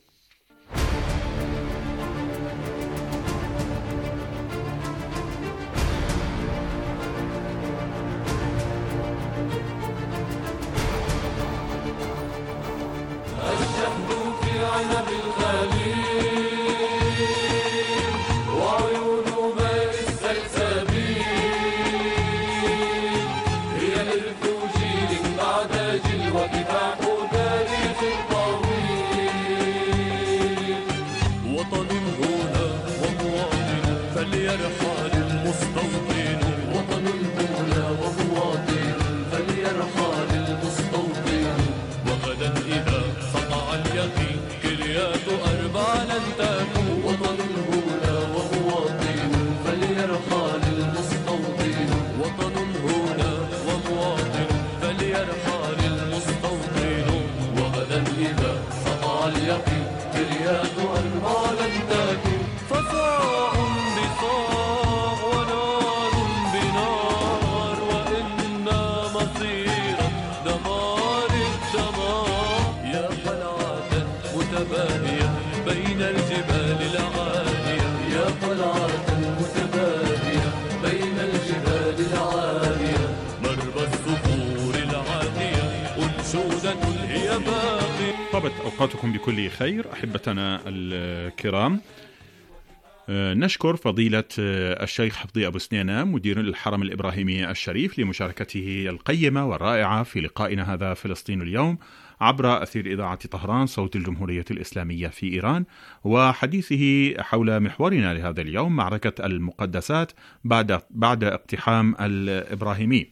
طابت أوقاتكم بكل خير أحبتنا الكرام. نشكر فضيلة الشيخ حفظي أبو سنينة مدير الحرم الإبراهيمي الشريف لمشاركته القيمة والرائعة في لقائنا هذا فلسطين اليوم عبر أثير إذاعة طهران صوت الجمهورية الإسلامية في إيران، وحديثه حول محورنا لهذا اليوم معركة المقدسات بعد بعد اقتحام الإبراهيمي،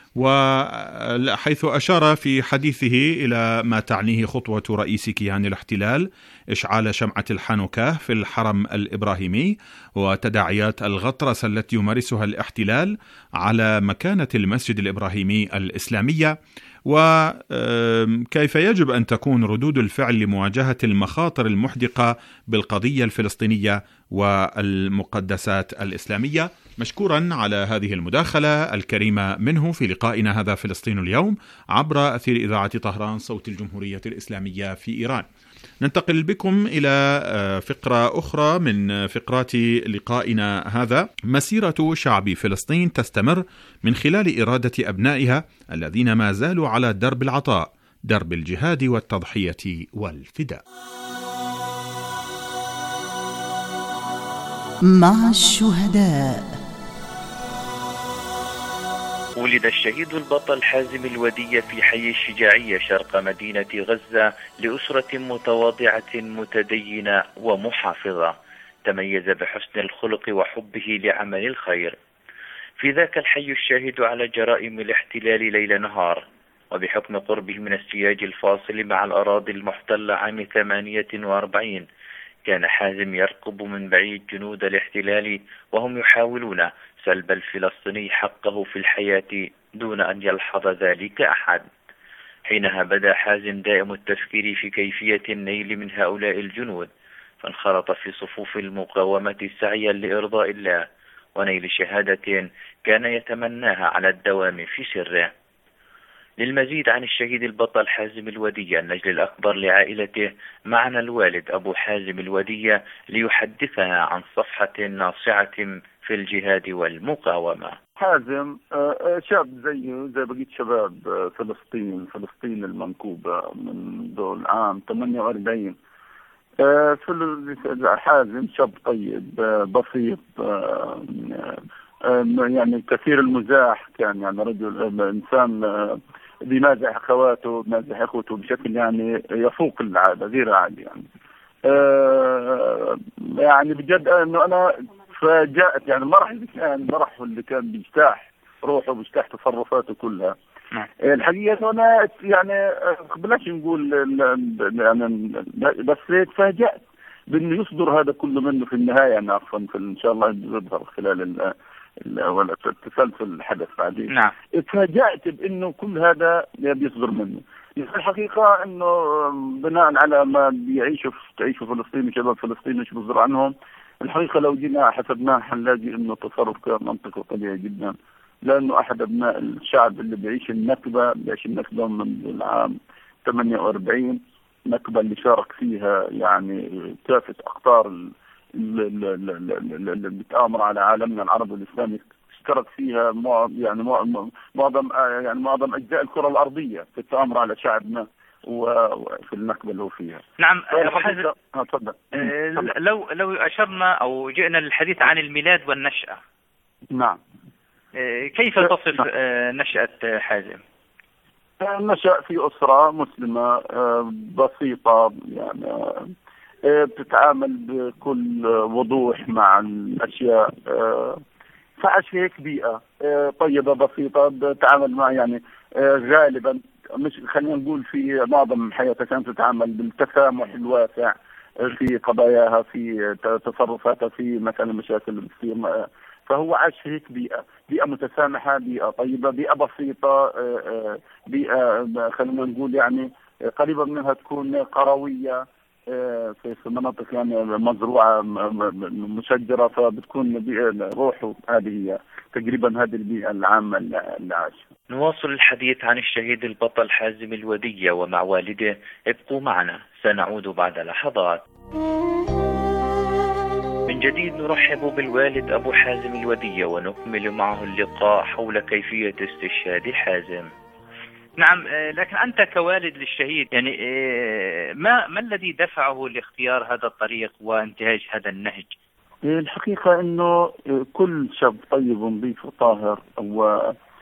وحيث أشار في حديثه إلى ما تعنيه خطوة رئيس كيان الاحتلال إشعال شمعة الحانوكاه في الحرم الإبراهيمي وتداعيات الغطرسة التي يمارسها الاحتلال على مكانة المسجد الإبراهيمي الإسلامية، وكيف يجب أن تكون ردود الفعل لمواجهة المخاطر المحدقة بالقضية الفلسطينية والمقدسات الإسلامية. مشكورا على هذه المداخلة الكريمة منه في لقائنا هذا فلسطين اليوم عبر أثير إذاعة طهران صوت الجمهورية الإسلامية في إيران. ننتقل بكم إلى فقرة أخرى من فقرات لقائنا هذا. مسيرة شعب فلسطين تستمر من خلال إرادة أبنائها الذين ما زالوا على درب العطاء، درب الجهاد والتضحية والفداء. مع الشهداء. ولد الشهيد البطل حازم الودية في حي الشجاعية شرق مدينة غزة لأسرة متواضعة متدينة ومحافظة، تميز بحسن الخلق وحبه لعمل الخير. في ذاك الحي الشاهد على جرائم الاحتلال ليل نهار، وبحكم قربه من السياج الفاصل مع الأراضي المحتلة عام ثمانية وأربعين، كان حازم يرقب من بعيد جنود الاحتلال وهم يحاولون سلب الفلسطيني حقه في الحياة دون أن يلحظ ذلك أحد. حينها بدأ حازم دائم التفكير في كيفية النيل من هؤلاء الجنود، فانخرط في صفوف المقاومة سعيا لإرضاء الله ونيل شهادة كان يتمناها على الدوام في سره. للمزيد عن الشهيد البطل حازم الودية النجل الأكبر لعائلته معنا الوالد أبو حازم الودية ليحدثنا عن صفحة ناصعة في الجهاد والمقاومة. حازم شاب زيه زي بقية شباب فلسطين فلسطين المنكوبة من دول عام ثمانية وأربعين، في حازم شاب طيب بسيط، يعني كثير المزاح، كان يعني رجل إنسان بيمازح أخواته بيمازح أخوته بشكل يعني يفوق العادة، غير عادي يعني. يعني بجد إنه أنا فاجأت، يعني المرح اللي كان مرح اللي كان بيجتاح روحه بيجتاح تصرفاته كلها. الحقيقة أنا يعني بلاش نقول يعني، بس تفاجأت بأنه يصدر هذا كله منه في النهاية. أنا عفوا إن شاء الله يظهر خلال التسلسل الحدث بعدين. نعم. تفاجأت بأنه كل هذا بيصدر منه. الحقيقة أنه بناء على ما بيعيشوا تعيشوا فلسطين وشباب فلسطين وش بيصدر عنهم، الحقيقة لو جينا حسبناها حنلاقي أنه تصرف كان منطقي وطبيعي جدا، لأنه أحد أبناء الشعب اللي بيعيش النكبة بيعيش النكبة من العام ثمانية وأربعين، نكبة اللي شارك فيها يعني كافة أقطار اللي بتآمر على عالمنا العربي والإسلامي، اشترك فيها يعني معظم يعني معظم أجزاء الكرة الأرضية في التآمر على شعبنا وفي النكبة اللي هو فيها. نعم. تفضل. لو لو أشرنا أو جئنا للحديث عن الميلاد والنشأة. نعم. كيف تصف نشأة حازم؟ نشأ في أسرة مسلمة بسيطة، يعني بتتعامل بكل وضوح مع الأشياء، فعاش في هيك بيئة طيبة بسيطة بتتعامل مع يعني غالبا، مش خلينا نقول في معظم حياتها كانت تتعامل بالتسامح الواسع في قضاياها، في تصرفاتها، في مثلا المشاكل اللي بتصير. فهو عاش في هيك بيئة بيئة متسامحة، بيئة طيبة، بيئة بسيطة، بيئة خلينا نقول يعني قريبة منها تكون قروية في مناطق يعني مزروعة مشجرة، فبتكون روحه هذه هي تقريبا هذه البيئة العامة اللي عاشها. نواصل الحديث عن الشهيد البطل حازم الودية ومع والده. ابقوا معنا، سنعود بعد لحظات. من جديد نرحب بالوالد أبو حازم الودية ونكمل معه اللقاء حول كيفية استشهاد حازم. نعم، لكن أنت كوالد للشهيد يعني ما ما الذي دفعه لاختيار هذا الطريق وانتهاج هذا النهج؟ الحقيقة إنه كل شاب طيب نظيف وطاهر و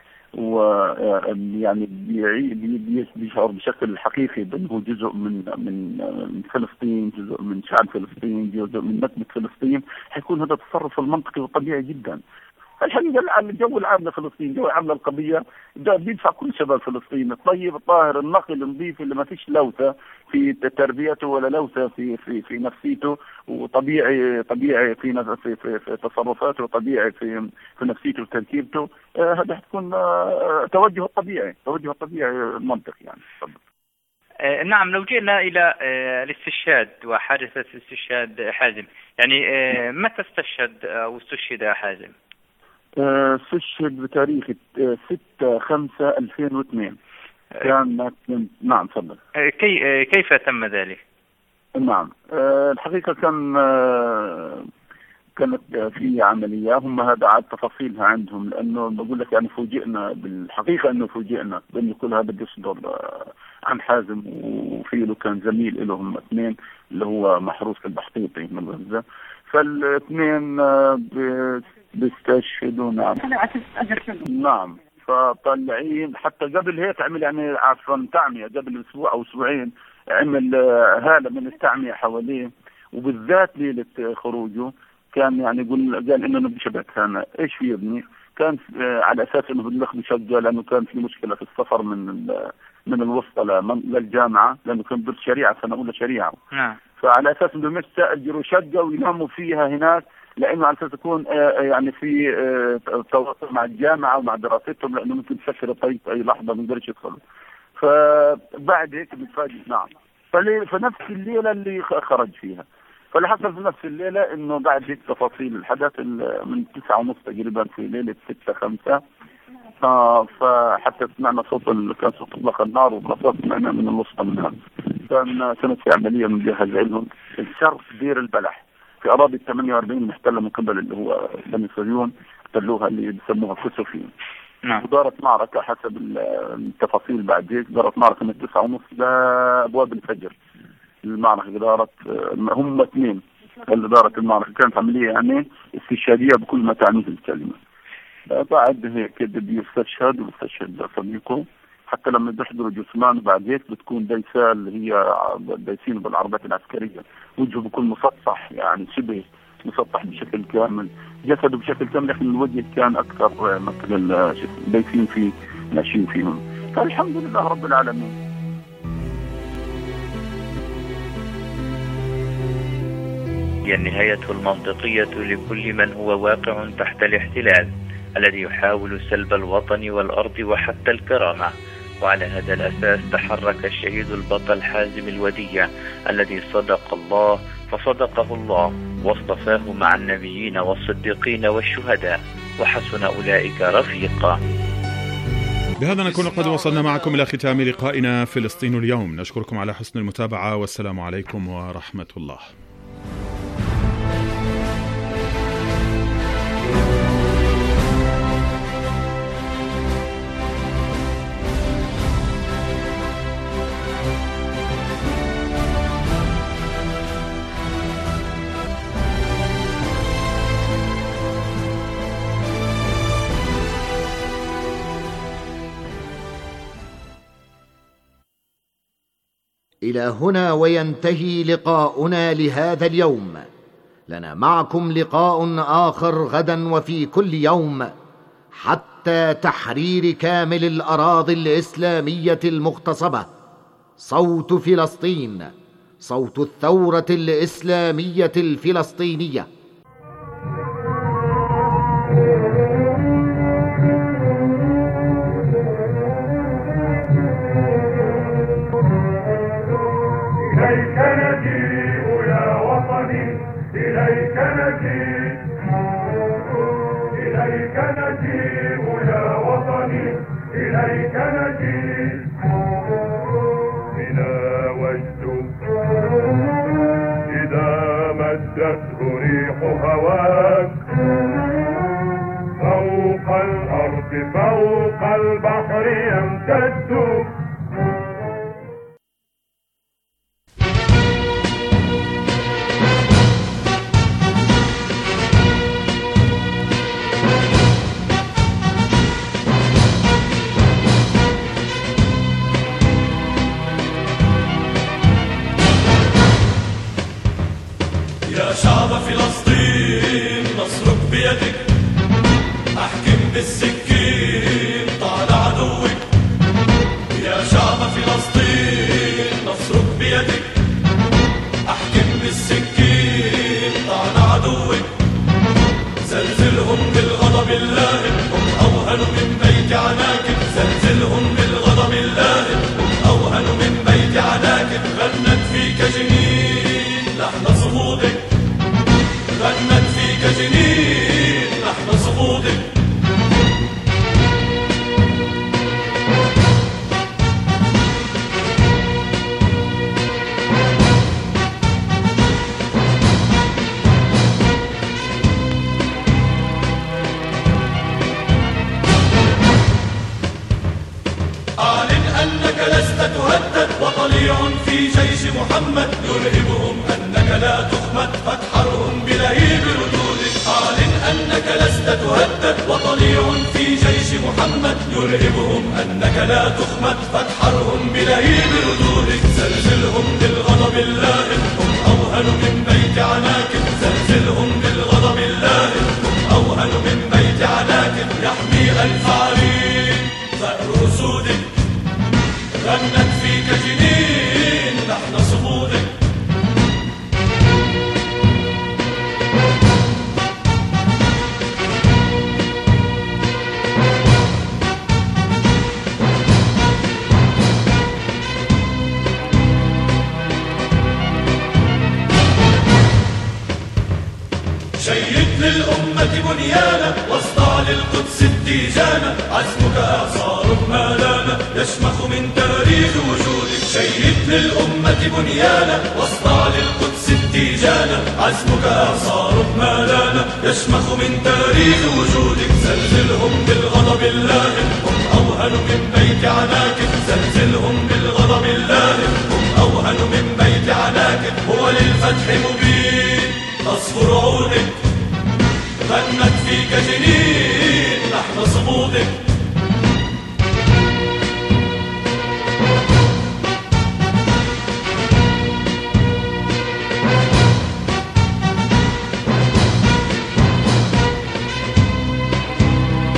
ويعني بيشعر بشكل حقيقي بأنه جزء من من فلسطين، جزء من شعب فلسطين، جزء من نكبة فلسطين، حيكون هذا التصرف المنطقي والطبيعي جدا. الحقيقة الجو العام لفلسطين، الجو العام للقضية ده بيدفع كل شباب فلسطين الطيب الطاهر النقي النظيف اللي ما فيش لوثة في تربيته ولا لوثة في في في نفسيته، وطبيعي طبيعي في في في, في تصرفاته، وطبيعي في في نفسيته وتركيبته. آه هذا حتكون آه توجه الطبيعي توجه الطبيعي المنطقي يعني. آه نعم. لو جئنا إلى آه الاستشهاد وحادثة استشهاد حازم، يعني آه متى استشهد أو استشهد حازم؟ استشهد بتاريخ ستة خمسة ألفين واثنين. كان نعم تفضل. كي كيف تم ذلك؟ نعم الحقيقة كان كانت في عملية، هم هذا عاد تفاصيلها عندهم، لأنه بقول لك يعني فوجئنا بالحقيقة إنه فوجئنا بأنه كل هذا بيصدر عن حازم، وفي له كان زميل لهم اثنين اللي هو محروس البحطيطي من غزة، فالاثنين بيستشهدوا. نعم نعم. فطلعين حتى قبل هيك عمل يعني عفوا تعمية قبل اسبوع او اسبوعين، عمل هالة من التعمية حواليه، وبالذات ليلة خروجه كان يعني يقول قال انه بشبك انا ايش في ابني، كان على اساس انه بناخذ شقه لانه كان في مشكله في السفر من من الوسطى للجامعه، لانه كان بدرس شريعه سنه اولى شريعه. نعم. فعلى اساس انه يستاجروا شقه ويناموا فيها هناك، لانه على اساس يكون يعني في تواصل مع الجامعه ومع دراستهم، لانه ممكن تسكر الطريق في اي لحظه ما يقدرش يدخلوا. فبعد هيك بنتفاجئ. نعم. فنفس الليله اللي خرج فيها، فاللي حصل في نفس الليله انه بعد هيك تفاصيل الحدث من تسعة ونص تقريبا في ليله ستة خمسة، فحتى سمعنا صوت كان صوت اطلاق النار، وبلاصات سمعنا من الوسطى منها. كان كانت في عمليه مجهز لهم في شرق دير البلح في اراضي ثمانية وأربعين محتله من قبل اللي هو بني صهيون، احتلوها اللي بيسموها كسوفين. نعم. ودارت معركه حسب التفاصيل بعد هيك، دارت معركه من تسعة ونص لابواب الفجر. المعركة دارت هم اثنين اللي دارت المعركة، كانت عملية يعني استشهادية بكل ما تعنيه الكلمة. بعد هيك بيستشهد وبيستشهد صديقه، حتى لما بيحضروا جثمان بعد هيك بتكون ديسة اللي هي دايسين بالعربات العسكرية، وجهه بيكون مسطح يعني شبه مسطح بشكل كامل، جسده بشكل كامل، لكن الوجه كان أكثر مثل دايسين فيه ماشيين فيهم. فالحمد لله رب العالمين. هي النهاية المنطقية لكل من هو واقع تحت الاحتلال الذي يحاول سلب الوطن والأرض وحتى الكرامة. وعلى هذا الأساس تحرك الشهيد البطل حازم الودية الذي صدق الله فصدقه الله واصطفاه مع النبيين والصديقين والشهداء، وحسن أولئك رفيقا. بهذا نكون قد وصلنا معكم إلى ختام لقائنا فلسطين اليوم. نشكركم على حسن المتابعة، والسلام عليكم ورحمة الله. إلى هنا وينتهي لقاؤنا لهذا اليوم. لنا معكم لقاء آخر غدا وفي كل يوم حتى تحرير كامل الأراضي الإسلامية المغتصبة. صوت فلسطين، صوت الثورة الإسلامية الفلسطينية. إليك نجيء يا وطني، إليك نجيء، إليك نجيء يا وطني، إليك نجيء. بنا وجد إذا مدته ريح هواك، فوق الأرض فوق البحر يمتد. يا شعب فلسطين نصرك بيدك، احكم بالسكين طال عدوك. يا شعب فلسطين نصرك بيدك، احكم بالسكين طال عدوك. زلزلهم بالغضب اللائم، هم اوهن من بيت عناكب. زلزلهم بالغضب اللائم، هم اوهن من بيت عناكب. غنت فيك جنين لحن صمودك، غنت فيك جنين لحن صمودك. أعلن أنك لست تهدد، وطليع في جيش محمد يرهبهم أنك لا تخمد، فاتحرهم بلهيب ردودك. أعلن أنك لست تهدد، وطليع في جيش محمد يرهبهم أنك لا تخمد، فاتحرهم بلهيب ردودك. زلزلهم بالغضب اللائم، هم أوهن من بيت عناكب. زلزلهم بالغضب اللائم، هم أوهن من بيت عناكب. يحمي ألف عرين ثأر أسودك، غنت فيك جنين لحن صمودك. شيد للأمة بنيانا، واصدع للقدس التيجانا. عزمك إعصار ما لانا، يشمخ من تاريخ وجودك. شيد للأمة بنيانا، واصدع للقدس التيجانا. عزمك إعصار ما لانا، يشمخ من تاريخ وجودك. زلزلهم بالغضب اللائم، هم أوهن من بيت عناكب. زلزلهم بالغضب اللائم، هم أوهن من بيت عناكب. وللفتح مبين. تصفر عودك غنت فيك جنين، نحن صمودك